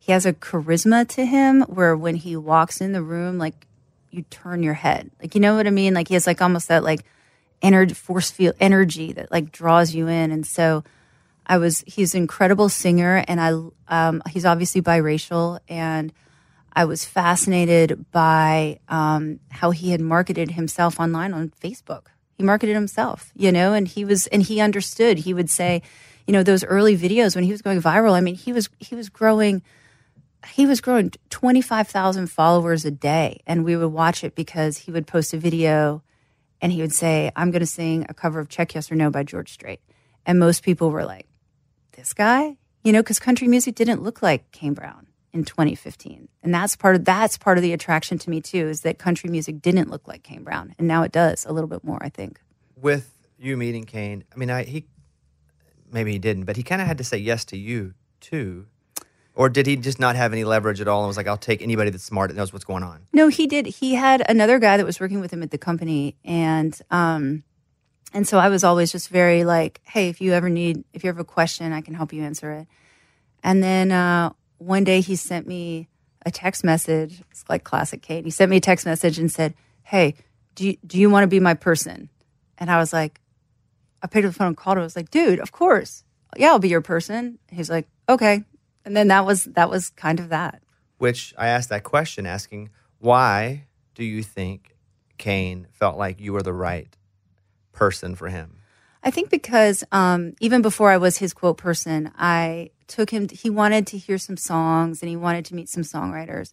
he has a charisma to him where when he walks in the room, like you turn your head. Like, you know what I mean? Like he has like almost that like energy, force field energy that like draws you in. And so I was, he's an incredible singer, and I, um, he's obviously biracial, and I was fascinated by um, how he had marketed himself online on Facebook. He marketed himself, you know, and he was, and he understood. He would say, you know, those early videos when he was going viral, I mean, he was, he was growing, he was growing twenty-five thousand followers a day. And we would watch it because he would post a video and he would say, I'm going to sing a cover of Check Yes or No by George Strait. And most people were like, this guy, you know, because country music didn't look like Kane Brown in twenty fifteen. And that's part of, that's part of the attraction to me too, is that country music didn't look like Kane Brown. And now it does a little bit more, I think. With you meeting Kane, I mean, I, he, maybe he didn't, but he kind of had to say yes to you too. Or did he just not have any leverage at all and was like, I'll take anybody that's smart that knows what's going on? No, he did. He had another guy that was working with him at the company. And, um, and so I was always just very like, hey, if you ever need, if you have a question, I can help you answer it. And then, uh, one day he sent me a text message. It's like classic Kate. He sent me a text message and said, hey, do you, do you want to be my person? And I was like, I picked up the phone and called him. I was like, dude, of course. Yeah, I'll be your person. He's like, okay. And then that was, that was kind of that. Which I asked that question asking, why do you think Kane felt like you were the right person for him? I think because um, even before I was his quote person, I took him, to, he wanted to hear some songs and he wanted to meet some songwriters.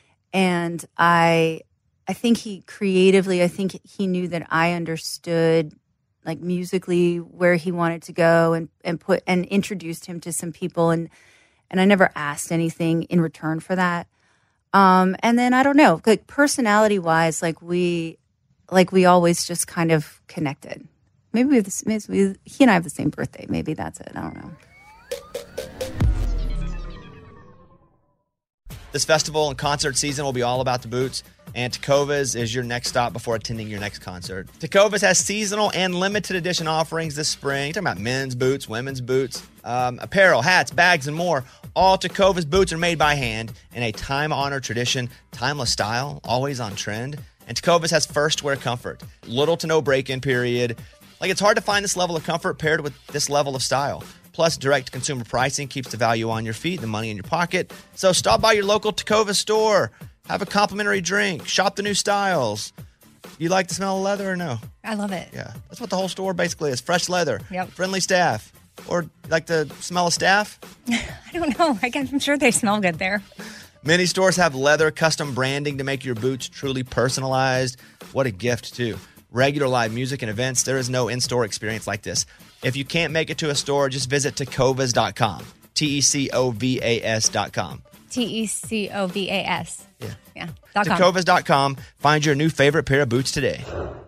And I, I think he creatively, I think he knew that I understood like musically where he wanted to go and, and put, and introduced him to some people. And, and I never asked anything in return for that. Um, and then I don't know, like personality wise, like we, like we always just kind of connected. Maybe we have this, maybe we, he and I have the same birthday. Maybe that's it. I don't know. This festival and concert season will be all about the boots, and Tecovas is your next stop before attending your next concert. Tecovas has seasonal and limited edition offerings this spring. You're talking about men's boots, women's boots, um, apparel, hats, bags, and more. All Tecovas boots are made by hand in a time-honored tradition, timeless style, always on trend. And Tecovas has first wear comfort, little to no break-in period. Like, it's hard to find this level of comfort paired with this level of style. Plus, direct consumer pricing keeps the value on your feet, the money in your pocket. So stop by your local Tecovas store. Have a complimentary drink. Shop the new styles. You like the smell of leather or no? I love it. Yeah. That's what the whole store basically is. Fresh leather. Yep. Friendly staff. Or like the smell of staff? I don't know. I guess I'm sure they smell good there. Many stores have leather custom branding to make your boots truly personalized. What a gift, too. Regular live music and events, there is no in-store experience like this. If you can't make it to a store, just visit tecovas dot com. T E C O V A S dot com. T E C O V A S. Yeah. Yeah. Dot com. tecovas dot com. Find your new favorite pair of boots today.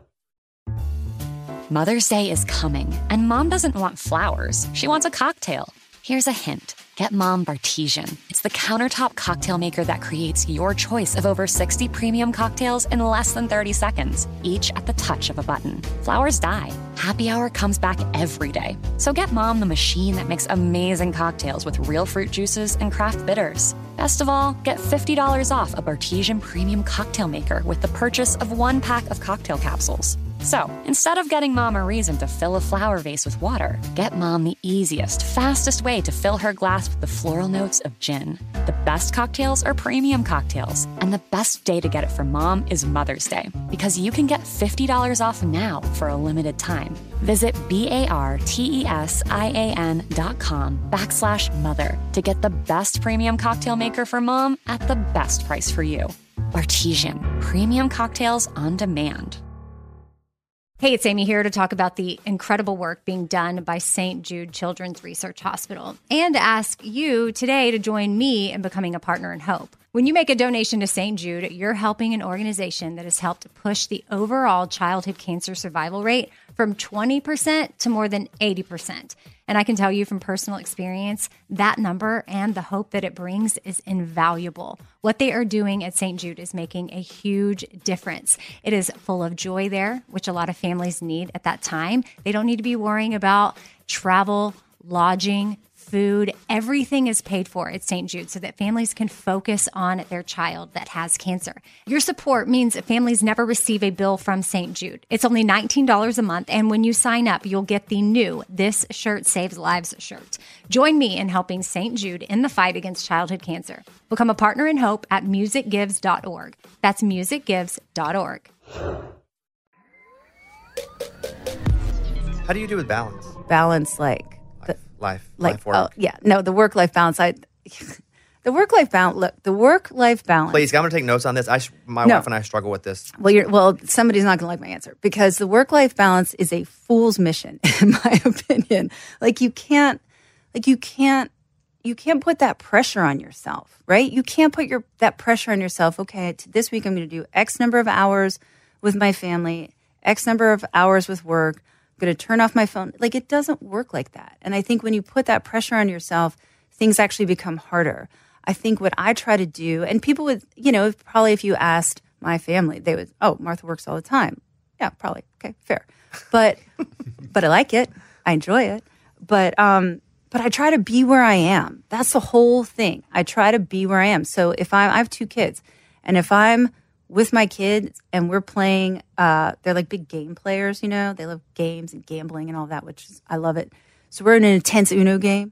Mother's Day is coming, and Mom doesn't want flowers. She wants a cocktail. Here's a hint. Get Mom Bartesian. It's the countertop cocktail maker that creates your choice of over sixty premium cocktails in less than thirty seconds, each at the touch of a button. Flowers die. Happy Hour comes back every day. So get Mom the machine that makes amazing cocktails with real fruit juices and craft bitters. Best of all, get fifty dollars off a Bartesian premium cocktail maker with the purchase of one pack of cocktail capsules. So, instead of getting Mom a reason to fill a flower vase with water, get Mom the easiest, fastest way to fill her glass with the floral notes of gin. The best cocktails are premium cocktails, and the best day to get it for Mom is Mother's Day, because you can get fifty dollars off now for a limited time. Visit B-A-R-T-E-S-I-A-N dot com backslash mother to get the best premium cocktail maker for Mom at the best price for you. Bartesian, premium cocktails on demand. Hey, it's Amy here to talk about the incredible work being done by Saint Jude Children's Research Hospital and to ask you today to join me in becoming a partner in hope. When you make a donation to Saint Jude, you're helping an organization that has helped push the overall childhood cancer survival rate from twenty percent to more than eighty percent. And I can tell you from personal experience, that number and the hope that it brings is invaluable. What they are doing at Saint Jude is making a huge difference. It is full of joy there, which a lot of families need at that time. They don't need to be worrying about travel, lodging, food, everything is paid for at Saint Jude so that families can focus on their child that has cancer. Your support means that families never receive a bill from Saint Jude. It's only nineteen dollars a month, and when you sign up, you'll get the new This Shirt Saves Lives shirt. Join me in helping Saint Jude in the fight against childhood cancer. Become a partner in hope at music gives dot org. That's music gives dot org. How do you do with balance? Balance, like the, Life, like life work. oh yeah, no, the work life balance. I the work life balance. Look, the work life balance. Please, I'm going to take notes on this. I, my No. wife and I struggle with this. Well, you're, well, somebody's not going to like my answer because the work-life balance is a fool's mission, in my opinion. Like you can't, like you can't, you can't put that pressure on yourself, right? You can't put your that pressure on yourself. Okay, t- this week I'm going to do X number of hours with my family, X number of hours with work. I'm going to turn off my phone. Like it doesn't work like that. And I think when you put that pressure on yourself, things actually become harder. I think what I try to do, and people would, you know, probably if you asked my family, they would, oh, Martha works all the time. Yeah, probably. Okay, fair. But, but I like it. I enjoy it. But, um, but I try to be where I am. That's the whole thing. I try to be where I am. So if I'm, I have two kids, and if I'm with my kids and we're playing, uh, they're like big game players, you know, they love games and gambling and all that, which is, I love it. So we're in an intense Uno game.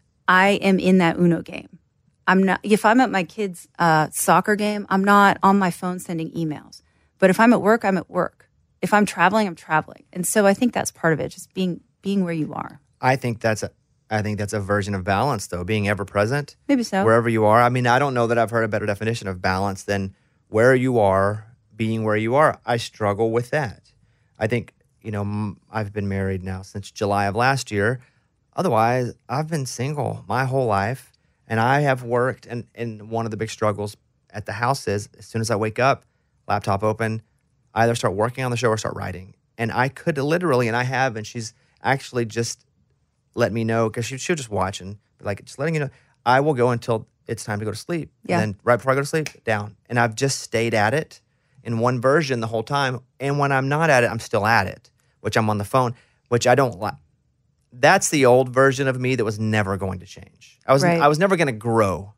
I am in that Uno game. I'm not, if I'm at my kids' uh, soccer game, I'm not on my phone sending emails. But if I'm at work, I'm at work. If I'm traveling, I'm traveling. And so I think that's part of it, just being being where you are. I think that's a, I think that's a version of balance, though, being ever present. Maybe so. Wherever you are. I mean, I don't know that I've heard a better definition of balance than where you are, being where you are. I struggle with that. I think, you know, m- I've been married now since July of last year. Otherwise, I've been single my whole life, and I have worked. And, and one of the big struggles at the house is as soon as I wake up, laptop open, I either start working on the show or start writing. And I could literally, and I have, and she's actually just let me know, because she, she'll just watch and be like, just letting you know, I will go until it's time to go to sleep. Yeah. And then right before I go to sleep, down. And I've just stayed at it in one version the whole time. And when I'm not at it, I'm still at it, which I'm on the phone, which I don't like. That's the old version of me that was never going to change. I was Right. I was never going to grow.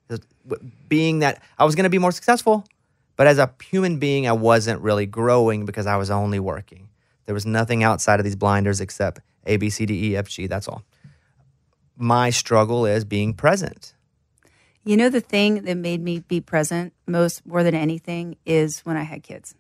Being that I was going to be more successful, but as a human being, I wasn't really growing because I was only working. There was nothing outside of these blinders except A, B, C, D, E, F, G. That's all. My struggle is being present. You know, the thing that made me be present most, more than anything, is when I had kids.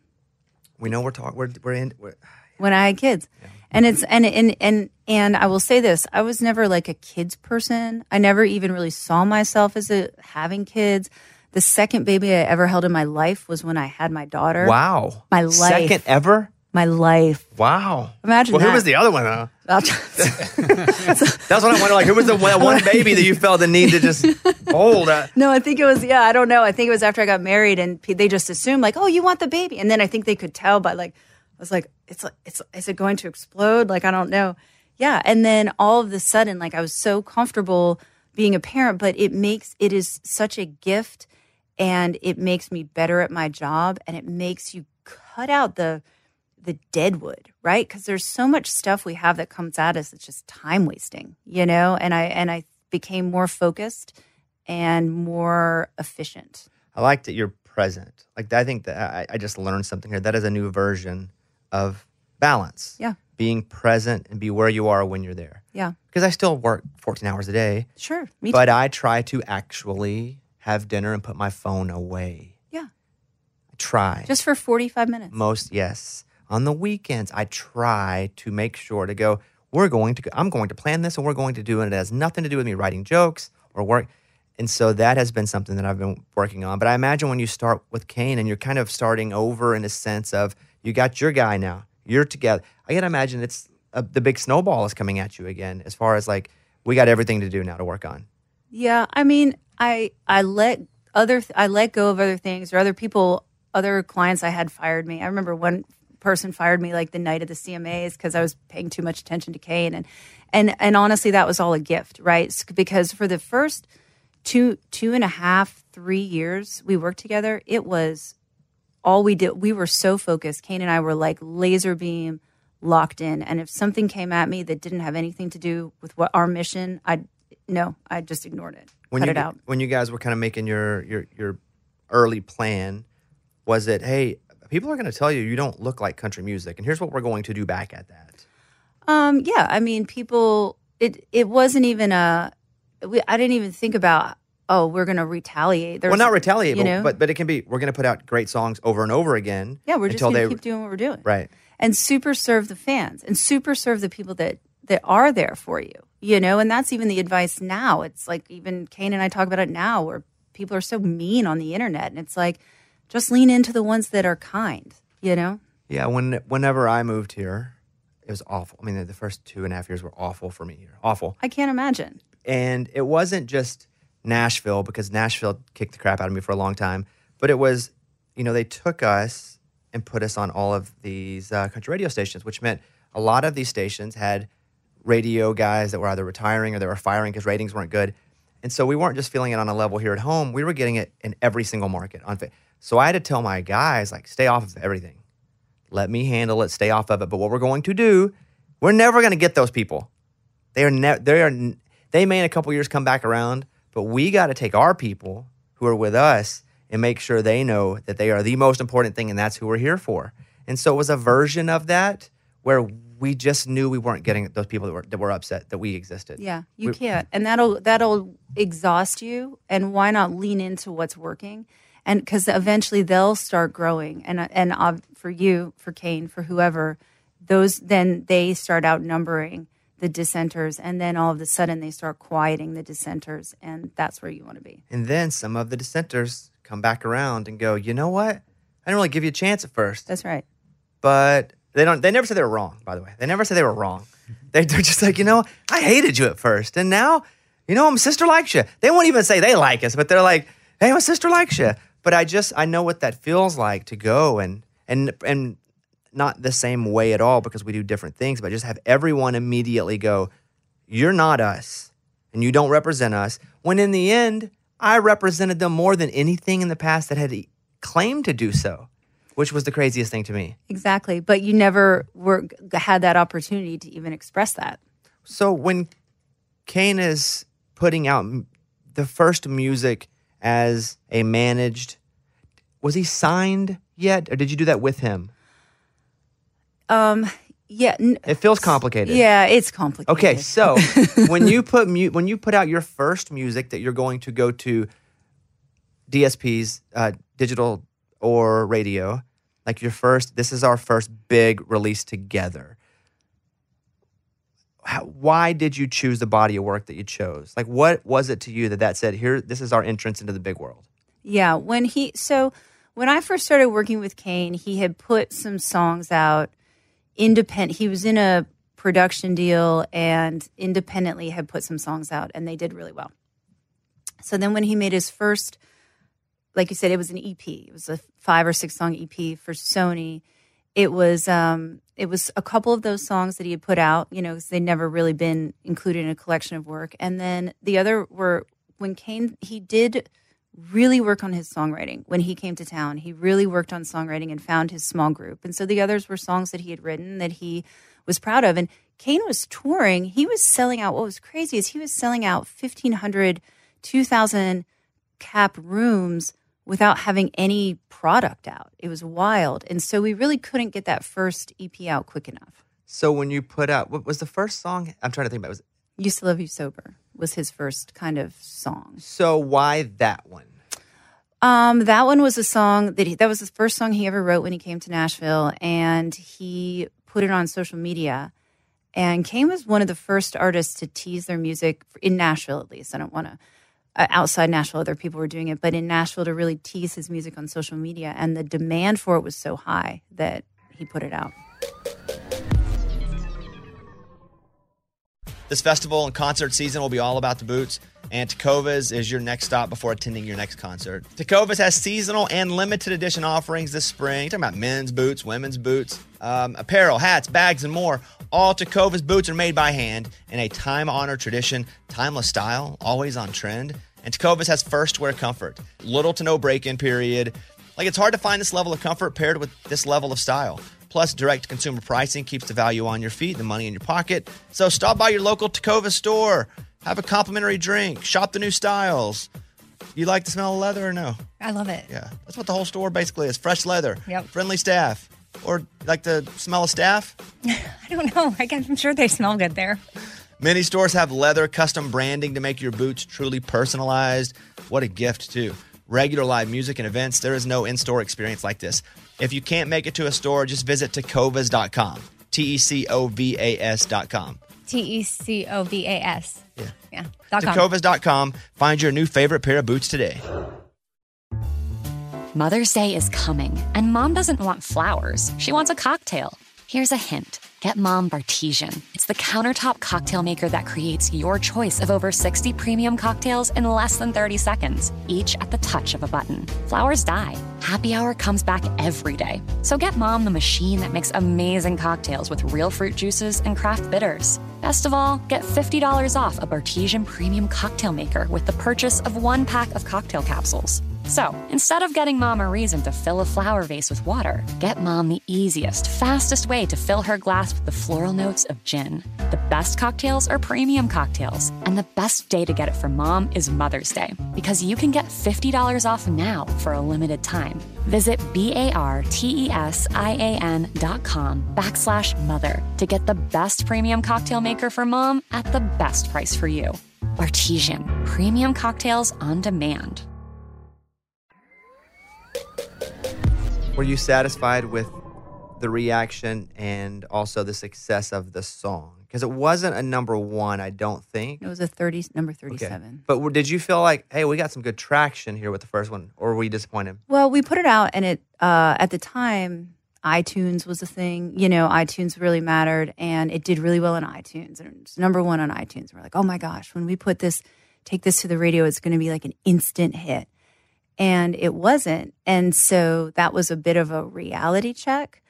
We know we're talking. We're we're in. We're, When I had kids. And it's and and and and I will say this, I was never like a kids person. I never even really saw myself as a having kids. The second baby I ever held in my life was when I had my daughter. wow. My life. Second ever. My life. Wow. Imagine well, that. who was the other one though? I'll just- That's what I wonder. Like, who was the one, one baby that you felt the need to just hold? Uh, No, I think it was, yeah, I don't know. I think it was after I got married and pe- they just assumed like, oh, you want the baby. And then I think they could tell by like, I was like, it's like, it's, is it going to explode? Like, I don't know. Yeah. And then all of a sudden, like I was so comfortable being a parent, but it makes, it is such a gift and it makes me better at my job and it makes you cut out the, the deadwood, right? Because there's so much stuff we have that comes at us that's just time wasting, you know? And I, and I became more focused and more efficient. I like that you're present. Like, I think that I, I just learned something here. That is a new version of balance. Yeah. Being present and be where you are when you're there. Yeah. Because I still work fourteen hours a day. Sure. Me But too. I try to actually have dinner and put my phone away. Yeah. I try. Just for forty-five minutes. Most, yes. On the weekends, I try to make sure to go, we're going to, go, I'm going to plan this and we're going to do it. And it has nothing to do with me writing jokes or work. And so that has been something that I've been working on. But I imagine when you start with Kane and you're kind of starting over in a sense of, you got your guy now, you're together. I gotta imagine it's a, the big snowball is coming at you again, as far as like, we got everything to do now to work on. Yeah. I mean, I I let other th- I let go of other things or other people, other clients I had fired me. I remember one person fired me like the night of the C M As because I was paying too much attention to Kane. And and and honestly, that was all a gift, right? S- Because for the first two two and a half, three years we worked together, it was all we did. We were so focused. Kane and I were like laser beam locked in. And if something came at me that didn't have anything to do with what our mission, I'd no, I just ignored it. When Cut you, it out. When you guys were kind of making your your your early plan, was it, hey, people are going to tell you you don't look like country music, and here's what we're going to do back at that? Um, yeah, I mean, people. It it wasn't even a. We, I didn't even think about. Oh, we're going to retaliate. There's, well, not retaliate, you but, know? but but it can be. We're going to put out great songs over and over again. Yeah, we're just until going to they keep doing what we're doing, right, and super serve the fans, and super serve the people that that are there for you. You know, and that's even the advice now. It's like even Kane and I talk about it now, where people are so mean on the internet, and it's like just lean into the ones that are kind. You know. Yeah. When whenever I moved here, it was awful. I mean, the, the first two and a half years were awful for me here. Awful. I can't imagine. And it wasn't just Nashville, because Nashville kicked the crap out of me for a long time. But it was, you know, they took us and put us on all of these uh, country radio stations, which meant a lot of these stations had radio guys that were either retiring or they were firing because ratings weren't good. And so we weren't just feeling it on a level here at home. We were getting it in every single market. On fa- So I had to tell my guys, like, stay off of everything. Let me handle it. Stay off of it. But what we're going to do, we're never going to get those people. They are ne- they are n- they may in a couple years come back around, but we got to take our people who are with us and make sure they know that they are the most important thing, and that's who we're here for. And so it was a version of that where we just knew we weren't getting those people that were that were upset that we existed. Yeah, you we, can't, and that'll that'll exhaust you. And why not lean into what's working? And because eventually they'll start growing, and and uh, for you, for Kane, for whoever, those then they start outnumbering the dissenters, and then all of a sudden they start quieting the dissenters, and that's where you want to be. And then some of the dissenters come back around and go, you know what? I didn't really give you a chance at first. That's right. But they don't. They never said they were wrong, by the way. They never said they were wrong. They, they're just like, you know, I hated you at first, and now, you know, my sister likes you. They won't even say they like us, but they're like, hey, my sister likes you. But I just, I know what that feels like to go and and and not the same way at all, because we do different things, but just have everyone immediately go, you're not us, and you don't represent us. When in the end, I represented them more than anything in the past that had claimed to do so, which was the craziest thing to me. Exactly, but you never were had that opportunity to even express that. So when Kane is putting out the first music as a managed, was he signed yet, or did you do that with him? Um. Yeah. N- it feels complicated. Yeah, it's complicated. Okay, so when you put mu- when you put out your first music that you're going to go to D S Ps, uh, digital or radio, like your first, this is our first big release together. How, why did you choose the body of work that you chose? Like, what was it to you that that said, here, this is our entrance into the big world? Yeah, when he so when I first started working with Kane, he had put some songs out independent. He was in a production deal and independently had put some songs out, and they did really well. So then when he made his first, like you said, it was an E P. It was a five or six song E P for Sony. It was um, it was a couple of those songs that he had put out, you know, because they'd never really been included in a collection of work. And then the other were when Kane, he did really work on his songwriting. When he came to town, he really worked on songwriting and found his small group. And so the others were songs that he had written that he was proud of. And Kane was touring. He was selling out. What was crazy is he was selling out fifteen hundred, two thousand cap rooms without having any product out. It was wild. And so we really couldn't get that first E P out quick enough. So when you put out, what was the first song? I'm trying to think about it. Was Used to Love You Sober was his first kind of song. So why that one? Um, that one was a song that he, that was the first song he ever wrote when he came to Nashville, and he put it on social media. And Kane was one of the first artists to tease their music in Nashville, at least. I don't want to uh, outside Nashville, other people were doing it, but in Nashville to really tease his music on social media, and the demand for it was so high that he put it out. This festival and concert season will be all about the boots, and Tecovas is your next stop before attending your next concert. Tecovas has seasonal and limited edition offerings this spring. You're talking about men's boots, women's boots, um, apparel, hats, bags, and more. All Tecovas boots are made by hand in a time-honored tradition, timeless style, always on trend. And Tecovas has first wear comfort, little to no break-in period. Like, it's hard to find this level of comfort paired with this level of style. Plus, direct consumer pricing keeps the value on your feet, the money in your pocket. So stop by your local Tecovas store. have a complimentary drink, shop the new styles. You like the smell of leather or no? I love it. Yeah, that's what the whole store basically is. Fresh leather, Yep. friendly staff. Or like the smell of staff? I don't know. I guess, I'm sure they smell good there. Many stores have leather custom branding to make your boots truly personalized. What a gift, too. Regular live music and events, there is no in-store experience like this. If you can't make it to a store, just visit tecovas dot com. T E C O V A S dot com. T E C O V A S. Yeah. Yeah. Dot com. tecovas dot com. Find your new favorite pair of boots today. Mother's Day is coming, and Mom doesn't want flowers. She wants a cocktail. Here's a hint. Get Mom Bartesian. It's the countertop cocktail maker that creates your choice of over sixty premium cocktails in less than thirty seconds, each at the touch of a button. Flowers die. Happy Hour comes back every day. So get Mom the machine that makes amazing cocktails with real fruit juices and craft bitters. Best of all, get fifty dollars off a Bartesian premium cocktail maker with the purchase of one pack of cocktail capsules. So, instead of getting Mom a reason to fill a flower vase with water, get Mom the easiest, fastest way to fill her glass with the floral notes of gin. The best cocktails are premium cocktails, and the best day to get it for Mom is Mother's Day, because you can get fifty dollars off now for a limited time. Visit B-A-R-T-E-S-I-A-N dot com backslash mother to get the best premium cocktail maker for Mom at the best price for you. Bartesian, premium cocktails on demand. Were you satisfied with the reaction and also the success of the song? Because it wasn't a number one, I don't think. It was a thirty, number thirty-seven. Okay. But w- did you feel like, hey, we got some good traction here with the first one, or were you disappointed? Well, we put it out, and it uh, at the time, iTunes was a thing. You know, iTunes really mattered, and it did really well on iTunes. And it was number one on iTunes. We're like, oh my gosh, when we put this, take this to the radio, it's going to be like an instant hit. And it wasn't. And so that was a bit of a reality check.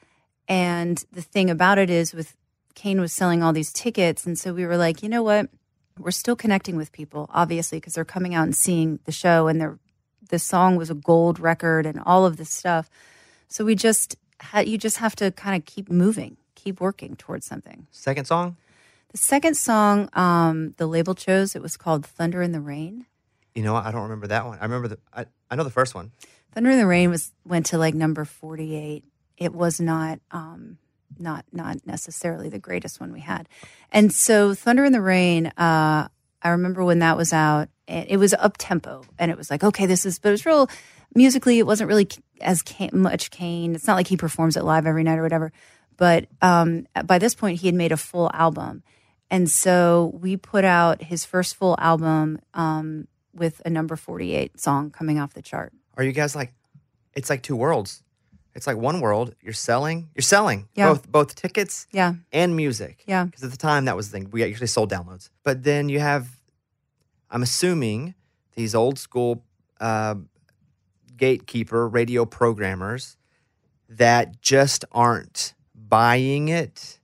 And the thing about it is with Kane was selling all these tickets. And so we were like, you know what? We're still connecting with people, obviously, because they're coming out and seeing the show. And they're, the song was a gold record and all of this stuff. So we just had, you just have to kind of keep moving, keep working towards something. Second song? The second song, um, the label chose, it was called Thunder in the Rain. You know what? I don't remember that one. I remember the, I, I know the first one. Thunder in the Rain was went to like number forty-eight. It was not um, not not necessarily the greatest one we had. And so Thunder in the Rain, uh, I remember when that was out, it, it was up tempo, and it was like, okay, this is, but it was real musically. It wasn't really as Kane, much Kane. It's not like he performs it live every night or whatever. But um, by this point, he had made a full album, and so we put out his first full album. Um, with a number forty-eight song coming off the chart. Are you guys like, it's like two worlds. It's like one world. You're selling, you're selling Yeah. both both tickets Yeah. and music. Yeah. Because at the time, that was the thing. We actually sold downloads. But then you have, I'm assuming, these old school uh, gatekeeper radio programmers that just aren't buying it.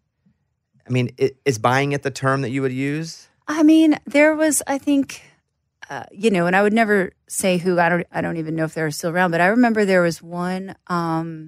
I mean, it, is buying it the term that you would use? I mean, there was, I think, uh, you know, and I would never say who. I don't. I don't even know if they're still around. But I remember there was one, um,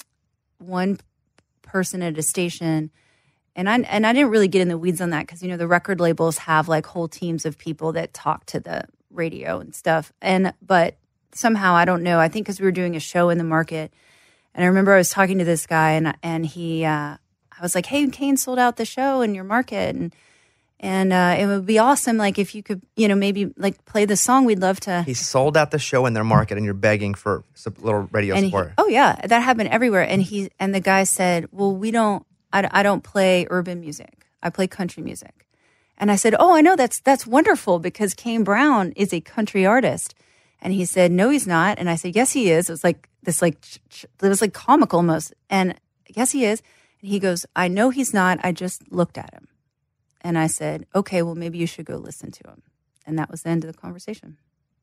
one person at a station, and I and I didn't really get in the weeds on that because you know the record labels have like whole teams of people that talk to the radio and stuff. And but somehow I don't know. I think because we were doing a show in the market, and I remember I was talking to this guy, and and he, uh, I was like, "Hey, Kane sold out the show in your market," and. And uh, it would be awesome, like if you could, you know, maybe like play the song. We'd love to. He sold out the show in their market, and you're begging for some little radio and support. He, oh yeah, that happened everywhere. And he and the guy said, "Well, we don't. I, I don't play urban music. I play country music." And I said, "Oh, I know that's that's wonderful because Kane Brown is a country artist." And he said, "No, he's not." And I said, "Yes, he is." It was like this, like it was like comical almost. And yes, he is. And he goes, "I know he's not. I just looked at him." And I said, okay, well, maybe you should go listen to him. And that was the end of the conversation.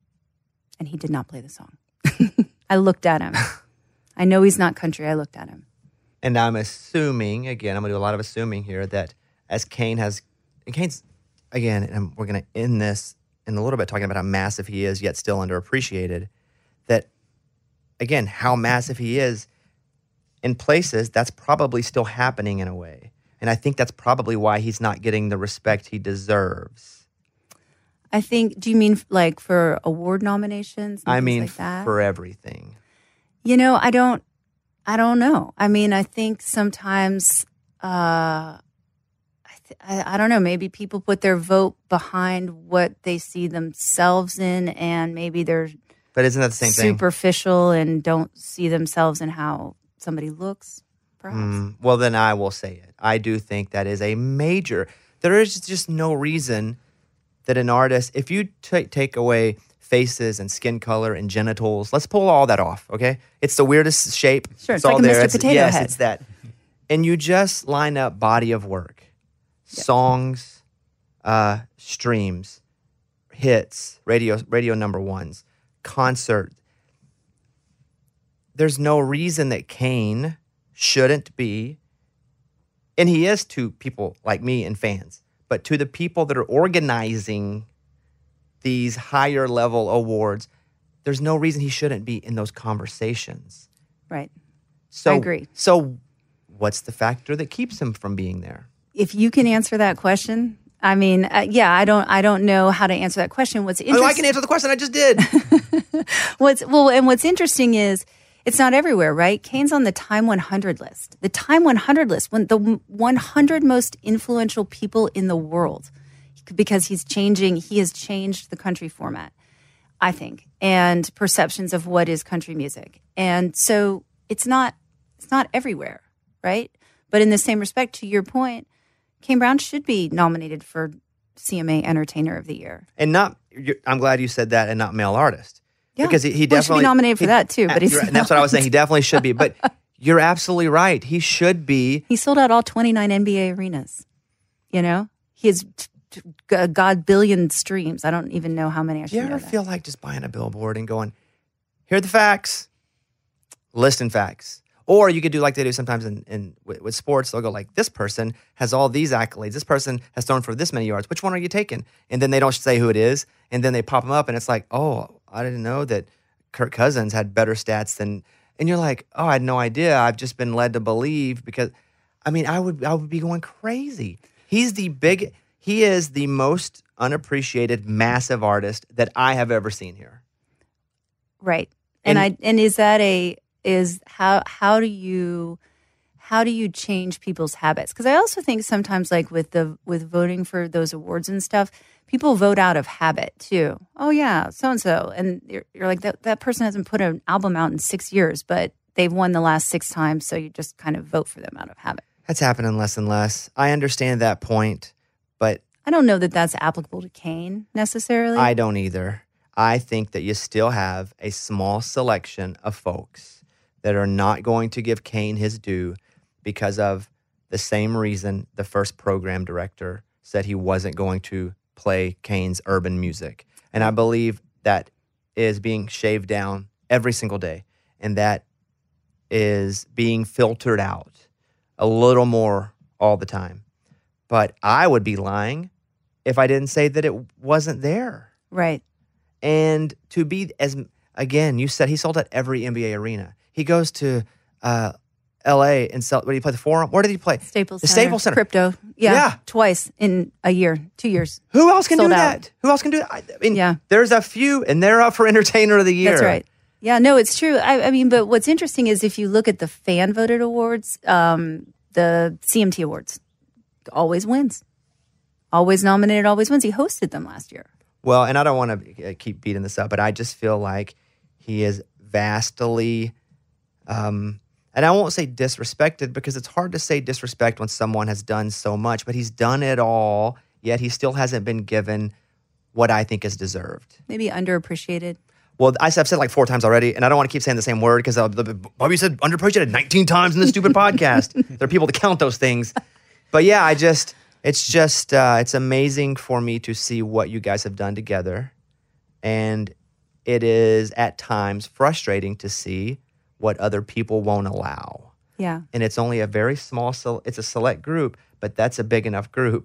And he did not play the song. I looked at him. I know he's not country. I looked at him. And I'm assuming, again, I'm going to do a lot of assuming here, that as Kane has, and Kane's, again, and we're going to end this in a little bit talking about how massive he is, yet still underappreciated, that, again, how massive he is, in places, that's probably still happening in a way. And I think that's probably why he's not getting the respect he deserves. I think, do you mean like for award nominations? And I things mean, like that? for everything. You know, I don't, I don't know. I mean, I think sometimes, uh, I, th- I, I don't know, maybe people put their vote behind what they see themselves in, and maybe they're But isn't that the same thing? superficial and don't see themselves in how somebody looks, perhaps. Mm, well, then I will say it. I do think that is a major. There is just no reason that an artist, if you t- take away faces and skin color and genitals, let's pull all that off, okay? It's the weirdest shape. Sure, it's all like a there. Mister It's- Potato yes, Head. it's that. And you just line up body of work, songs, uh, streams, hits, radio, radio number ones, concert. There's no reason that Kane shouldn't be, and he is to people like me and fans, but to the people that are organizing these higher level awards, there's no reason he shouldn't be in those conversations. Right. So, I agree. So what's the factor that keeps him from being there? If you can answer that question, I mean, uh, yeah, I don't, I don't know how to answer that question. What's interesting? Oh, I can answer the question. I just did. What's well, and what's interesting is it's not everywhere, right? Kane's on the Time one hundred list. The Time one hundred list, when the one hundred most influential people in the world, because he's changing, he has changed the country format, I think, and perceptions of what is country music. And so it's not, it's not everywhere, right? But in the same respect, to your point, Kane Brown should be nominated for C M A Entertainer of the Year. And not, you're- I'm glad you said that, and not male artist. Yeah. Because he, he Well, he should definitely be nominated for he- that, too, but he's you're right, and that's what I was saying. He definitely should be. But you're absolutely right. He should be. He sold out all twenty-nine N B A arenas. You know, he has t- t- a god billion streams. I don't even know how many I should Do you know ever that. feel like just buying a billboard and going, here are the facts, listing facts? Or you could do like they do sometimes in, in with, with sports. They'll go like, this person has all these accolades. This person has thrown for this many yards. Which one are you taking? And then they don't say who it is. And then they pop them up and it's like, oh, I didn't know that Kirk Cousins had better stats than, and you're like, oh, I had no idea. I've just been led to believe because, I mean, I would I would be going crazy. He's the big, he is the most unappreciated, massive artist that I have ever seen here. Right. And, And- I and is that a is how how do you how do you change people's habits? Because I also think sometimes like with the with voting for those awards and stuff, people vote out of habit too. Oh yeah, so and so, and you're, you're like that that person hasn't put an album out in six years, but they've won the last six times, so you just kind of vote for them out of habit. That's happening less and less. I understand that point, but I don't know that that's applicable to Kane necessarily. I don't either. I think that you still have a small selection of folks that are not going to give Kane his due because of the same reason the first program director said he wasn't going to play Kane's urban music. And I believe that is being shaved down every single day. And that is being filtered out a little more all the time. But I would be lying if I didn't say that it wasn't there. Right. And to be as, again, you said he sold out every N B A arena. He goes to uh, L A and sell. Where did he play? The Forum? Where did he play? Staples The Center. Staples Center. Crypto. Yeah, Yeah. twice in a year, two years. Who else can Sold do out. that? Who else can do that? I mean, Yeah. there's a few, and they're up for Entertainer of the Year. That's right. Yeah, no, it's true. I, I mean, but what's interesting is if you look at the fan voted awards, um, the C M T awards always wins. Always nominated, always wins. He hosted them last year. Well, and I don't want to keep beating this up, but I just feel like he is vastly, um, and I won't say disrespected because it's hard to say disrespect when someone has done so much, but he's done it all, yet he still hasn't been given what I think is deserved. Maybe underappreciated. Well, I- I've said it like four times already, and I don't want to keep saying the same word because Bobby said underappreciated nineteen times in this stupid podcast. There are people that count those things. But yeah, I just, it's just, uh, it's amazing for me to see what you guys have done together. And it is at times frustrating to see what other people won't allow. Yeah. And it's only a very small, sel- it's a select group, but that's a big enough group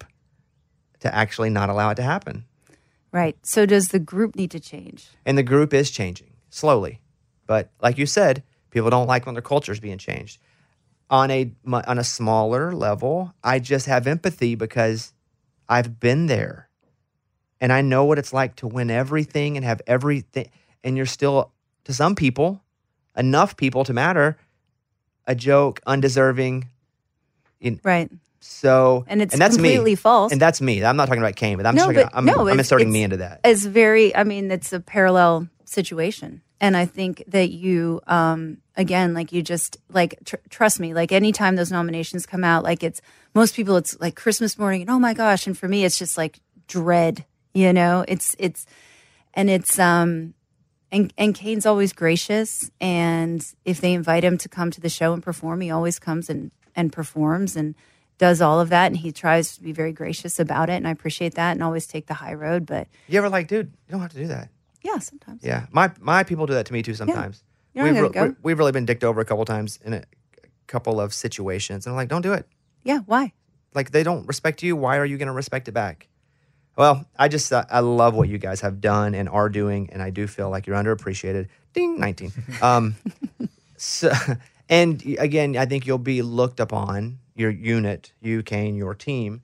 to actually not allow it to happen. Right. So does the group need to change? And the group is changing slowly. But like you said, people don't like when their culture is being changed. On a, on a smaller level, I just have empathy because I've been there. and I know what it's like to win everything and have everything, and you're still, to some people, enough people to matter, a joke, undeserving. In, right. So, and it's and that's completely me. false. And that's me. I'm not talking about Kane, but I'm no, just talking, but, I'm, no, I'm it's, inserting it's, me into that. It's very, I mean, it's a parallel situation. And I think that you, um, again, like you just, like, tr- trust me, like anytime those nominations come out, like it's, most people, it's like Christmas morning and oh my gosh. And for me, it's just like dread, you know, it's, it's, and it's, um, and, and Kane's always gracious. And if they invite him to come to the show and perform, he always comes and, and performs and does all of that. And he tries to be very gracious about it. And I appreciate that and always take the high road. But you ever like, dude, you don't have to do that. Yeah, sometimes. Yeah. My my people do that to me too sometimes. Yeah. You're not we've, gonna re- go. we've really been dicked over a couple times in a couple of situations. And I'm like, don't do it. Yeah, why? Like, they don't respect you. Why are you going to respect it back? Well, I just, uh, I love what you guys have done and are doing, and I do feel like you're underappreciated. Ding, nineteen. Um, so, and again, I think you'll be looked upon, your unit, you, Kane, your team,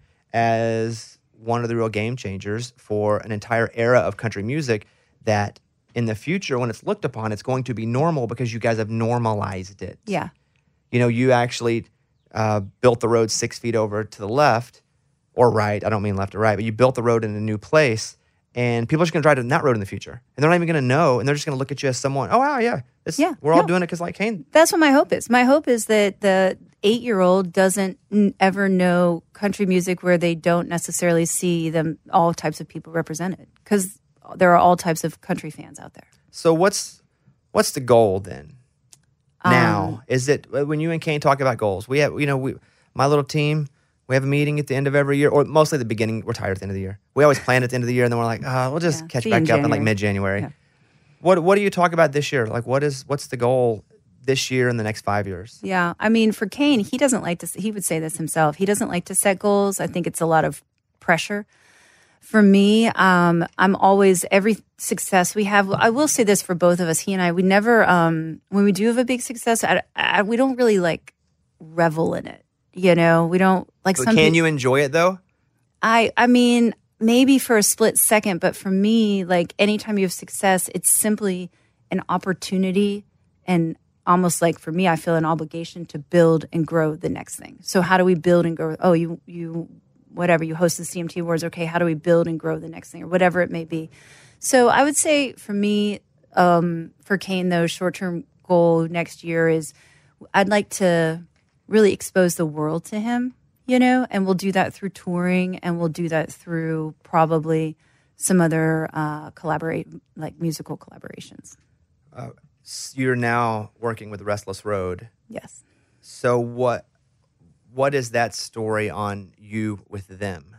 as one of the real game changers for an entire era of country music that in the future, when it's looked upon, it's going to be normal because you guys have normalized it. Yeah. You know, you actually uh, built the road six feet over to the left or right. I don't mean left or right, but you built the road in a new place, and people are just going to drive down that road in the future. And they're not even going to know, and they're just going to look at you as someone, oh, wow, yeah. This, Yeah, we're all no. doing it because like Kane. That's what my hope is. My hope is that the eight-year-old doesn't n- ever know country music where they don't necessarily see them, all types of people represented, because there are all types of country fans out there. So what's what's the goal then? Now, Um, is it when you and Kane talk about goals? We have, you know, we my little team. We have a meeting at the end of every year, or mostly at the beginning. We're tired at the end of the year. We always plan at the end of the year, and then we're like, ah, we'll just Yeah, catch see you in back up in like January. mid-January. Yeah. What What do you talk about this year? Like, what is what's the goal this year and the next five years? Yeah, I mean, for Kane, he doesn't like to. He would say this himself. He doesn't like to set goals. I think it's a lot of pressure. For me, um, I'm always every success we have. I will say this for both of us. He and I, we never um, when we do have a big success, I, I, we don't really like revel in it. You know, we don't like. So some can peop- you enjoy it though? I I mean, maybe for a split second, but for me, like anytime you have success, it's simply an opportunity and almost like for me, I feel an obligation to build and grow the next thing. So how do we build and grow? Oh, you you whatever, you host the C M T Awards. Okay, how do we build and grow the next thing or whatever it may be? So I would say for me, um, for Kane, though, short-term goal next year is I'd like to really expose the world to him, you know, and we'll do that through touring and we'll do that through probably some other uh, collaborate, like musical collaborations. Uh, you're now working with Restless Road. Yes. So what what is that story on you with them?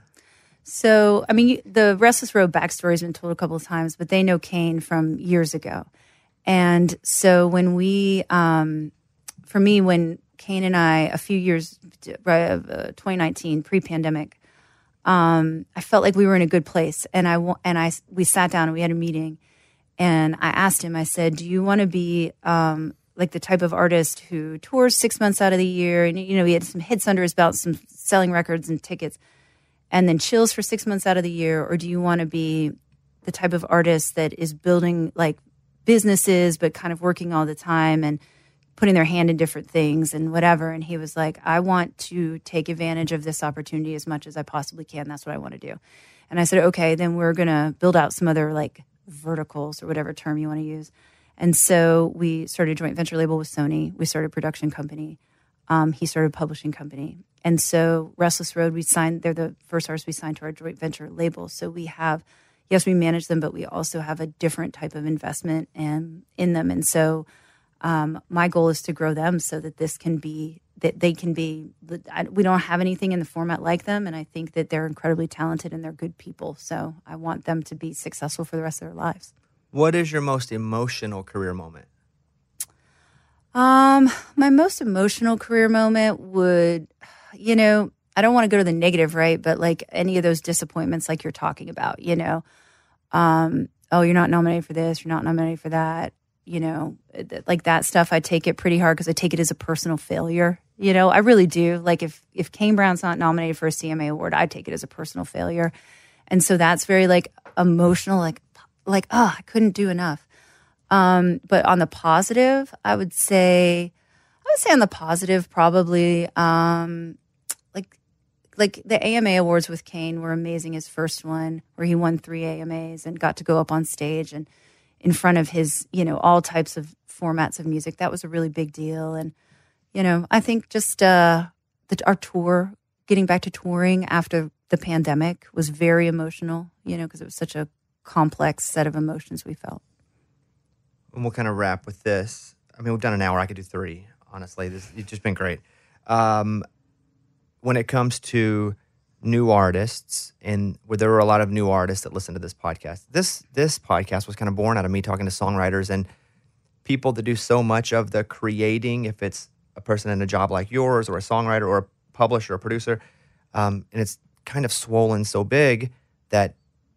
So, I mean, you- the Restless Road backstory has been told a couple of times, but they know Kane from years ago. And so when we, um, for me, when Kane and I, a few years, right, uh, twenty nineteen, pre-pandemic, um, I felt like we were in a good place. And I, wa- and I, we sat down and we had a meeting. And I asked him, I said, do you want to be um, like the type of artist who tours six months out of the year? And, you know, he had some hits under his belt, some selling records and tickets, and then chills for six months out of the year? Or do you want to be the type of artist that is building like businesses, but kind of working all the time and putting their hand in different things and whatever? And he was like, I want to take advantage of this opportunity as much as I possibly can. That's what I want to do. And I said, okay, then we're going to build out some other like verticals or whatever term you want to use. And so we started a joint venture label with Sony. We started a production company. Um, he started a publishing company. And so Restless Road, we signed, they're the first artists we signed to our joint venture label. So we have, yes, we manage them, but we also have a different type of investment and in them. And so um, my goal is to grow them so that this can be, that they can be, I, we don't have anything in the format like them. And I think that they're incredibly talented and they're good people. So I want them to be successful for the rest of their lives. What is your most emotional career moment? Um, my most emotional career moment would, you know, I don't want to go to the negative, right? But like any of those disappointments, like you're talking about, you know, um, oh, you're not nominated for this, you're not nominated for that, you know, like that stuff. I take it pretty hard because I take it as a personal failure. You know, I really do. Like if if Kane Brown's not nominated for a C M A award, I take it as a personal failure. And so that's very like, emotional, like, like, oh, I couldn't do enough. Um, but on the positive, I would say, I would say on the positive, probably, um, like, like the A M A Awards with Kane were amazing. His first one, where he won three A M As and got to go up on stage and in front of his, you know, all types of formats of music. That was a really big deal. And, you know, I think just uh, the, our tour, getting back to touring after the pandemic was very emotional, you know, because it was such a complex set of emotions we felt. And we'll kind of wrap with this. I mean, we've done an hour. I could do three, honestly. This, it's just been great. Um, when it comes to new artists, and where there were a lot of new artists that listen to this podcast, this this podcast was kind of born out of me talking to songwriters and people that do so much of the creating, if it's a person in a job like yours or a songwriter or a publisher or producer, um, and it's kind of swollen so big that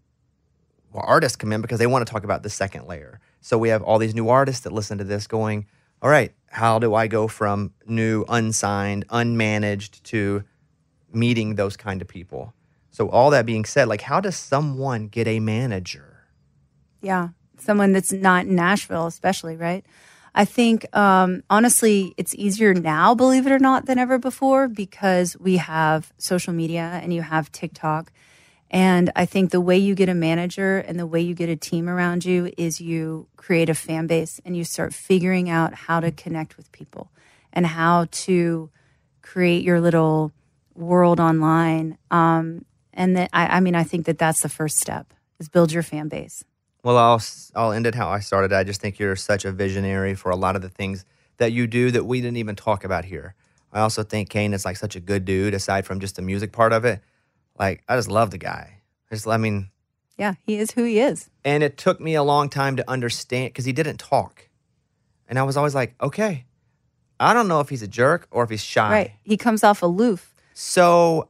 well, artists come in because they want to talk about the second layer. So we have all these new artists that listen to this going, all right, how do I go from new, unsigned, unmanaged to meeting those kind of people? So all that being said, like, how does someone get a manager? Yeah, someone that's not in Nashville, especially, right? I think, um, honestly, it's easier now, believe it or not, than ever before because we have social media and you have TikTok. And I think the way you get a manager and the way you get a team around you is you create a fan base and you start figuring out how to connect with people and how to create your little world online. Um, and that, I, I mean, I think that that's the first step is build your fan base. Well, I'll I'll end it how I started. I just think you're such a visionary for a lot of the things that you do that we didn't even talk about here. I also think Kane is like such a good dude, aside from just the music part of it. Like, I just love the guy. I just, I mean... Yeah, he is who he is. And it took me a long time to understand, because he didn't talk. And I was always like, okay, I don't know if he's a jerk or if he's shy. Right. He comes off aloof. So,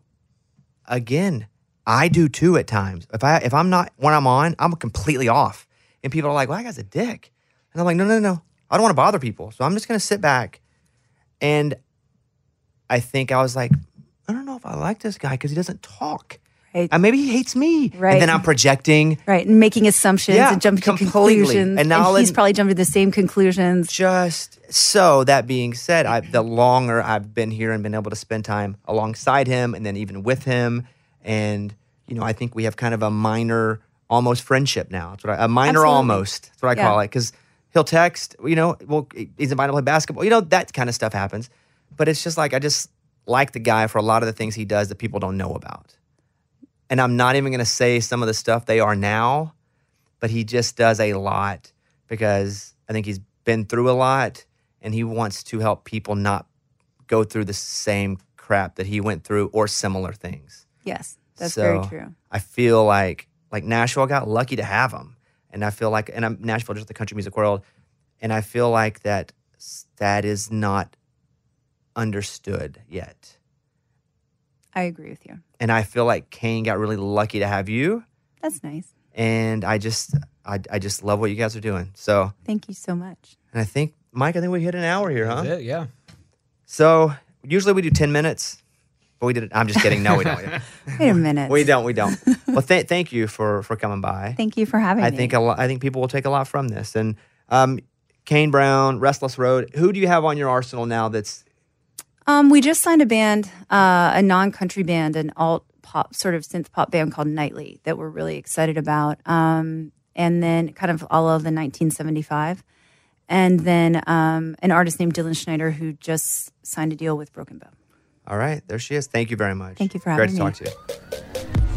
again, I do too at times. If, I, if I'm not, when I'm on, I'm completely off. And people are like, well, that guy's a dick. And I'm like, no, no, no. I don't want to bother people. So I'm just going to sit back. And I think I was like, I don't know if I like this guy because he doesn't talk. Right. And maybe he hates me. Right. And then I'm projecting. Right. And making assumptions Yeah, and jumping completely. to conclusions. And now he's in- probably jumping to the same conclusions. Just so that being said, I, the longer I've been here and been able to spend time alongside him and then even with him, and, you know, I think we have kind of a minor, almost friendship now. That's what I, a minor Absolutely. almost. That's what I Yeah. call it. Because he'll text, you know, well, he's invited to play basketball. You know, that kind of stuff happens. But it's just like, I just like the guy for a lot of the things he does that people don't know about. And I'm not even going to say some of the stuff they are now, but he just does a lot because I think he's been through a lot and he wants to help people not go through the same crap that he went through or similar things. Yes, that's So very true. I feel like like Nashville got lucky to have him. And I feel like, and I'm Nashville, just the country music world, and I feel like that that is not understood yet. I agree with you. And I feel like Kane got really lucky to have you. That's nice. And I just, I, I just love what you guys are doing. So, Thank you so much. and I think, Mike, I think we hit an hour here, huh? That's it, yeah. So usually we do ten minutes, but we did it. I'm just kidding. No, we don't. We don't. Wait a minute. We don't. We don't. Well, th- thank you for for coming by. Thank you for having I me. think a lot, I think people will take a lot from this. And um, Kane Brown, Restless Road. Who do you have on your arsenal now? That's Um, we just signed a band, uh, a non-country band, an alt pop, sort of synth pop band called Nightly that we're really excited about. Um, and then kind of all of the nineteen seventy-five. And then um, an artist named Dylan Schneider who just signed a deal with Broken Bow. all right. There she is. Thank you very much. Thank you for Great having to me. talk to you.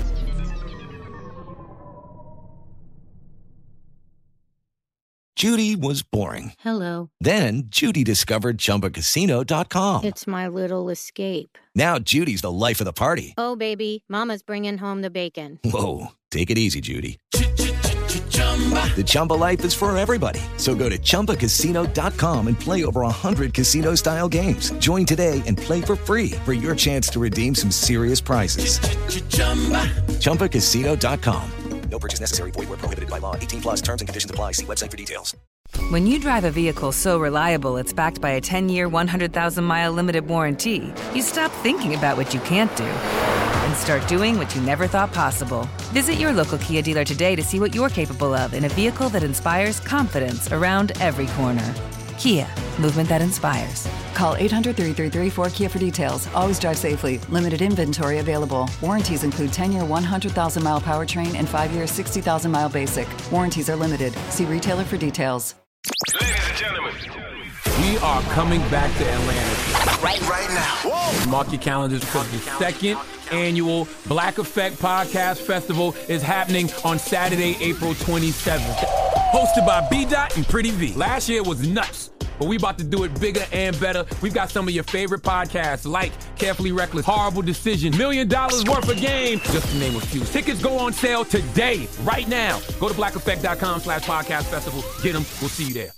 Judy was boring. Hello. Then Judy discovered Chumba Casino dot com. It's my little escape. Now Judy's the life of the party. Oh, baby, mama's bringing home the bacon. Whoa, take it easy, Judy. The Chumba life is for everybody. So go to Chumba Casino dot com and play over one hundred casino-style games. Join today and play for free for your chance to redeem some serious prizes. Chumba Casino dot com. No purchase necessary. Void where prohibited by law. eighteen plus terms and conditions apply. See website for details. When you drive a vehicle so reliable it's backed by a ten-year, one hundred thousand mile limited warranty, you stop thinking about what you can't do and start doing what you never thought possible. Visit your local Kia dealer today to see what you're capable of in a vehicle that inspires confidence around every corner. Kia, movement that inspires. Call eight hundred, three three three, four K I A for details. Always drive safely. Limited inventory available. Warranties include ten-year, one hundred thousand mile powertrain and five-year, sixty thousand mile basic. Warranties are limited. See retailer for details. Ladies and gentlemen, We are coming back to Atlanta. right, right now. Whoa. Mark your calendars because the second annual Black Effect Podcast Festival is happening on Saturday, April twenty-seventh. Hosted by B-Dot and Pretty V. Last year was nuts, but we about to do it bigger and better. We've got some of your favorite podcasts like Carefully Reckless, Horrible Decision, Million Dollars Worth of Game, just to name a few. Tickets go on sale today, right now. Go to black effect dot com slash podcast festival. Get them. We'll see you there.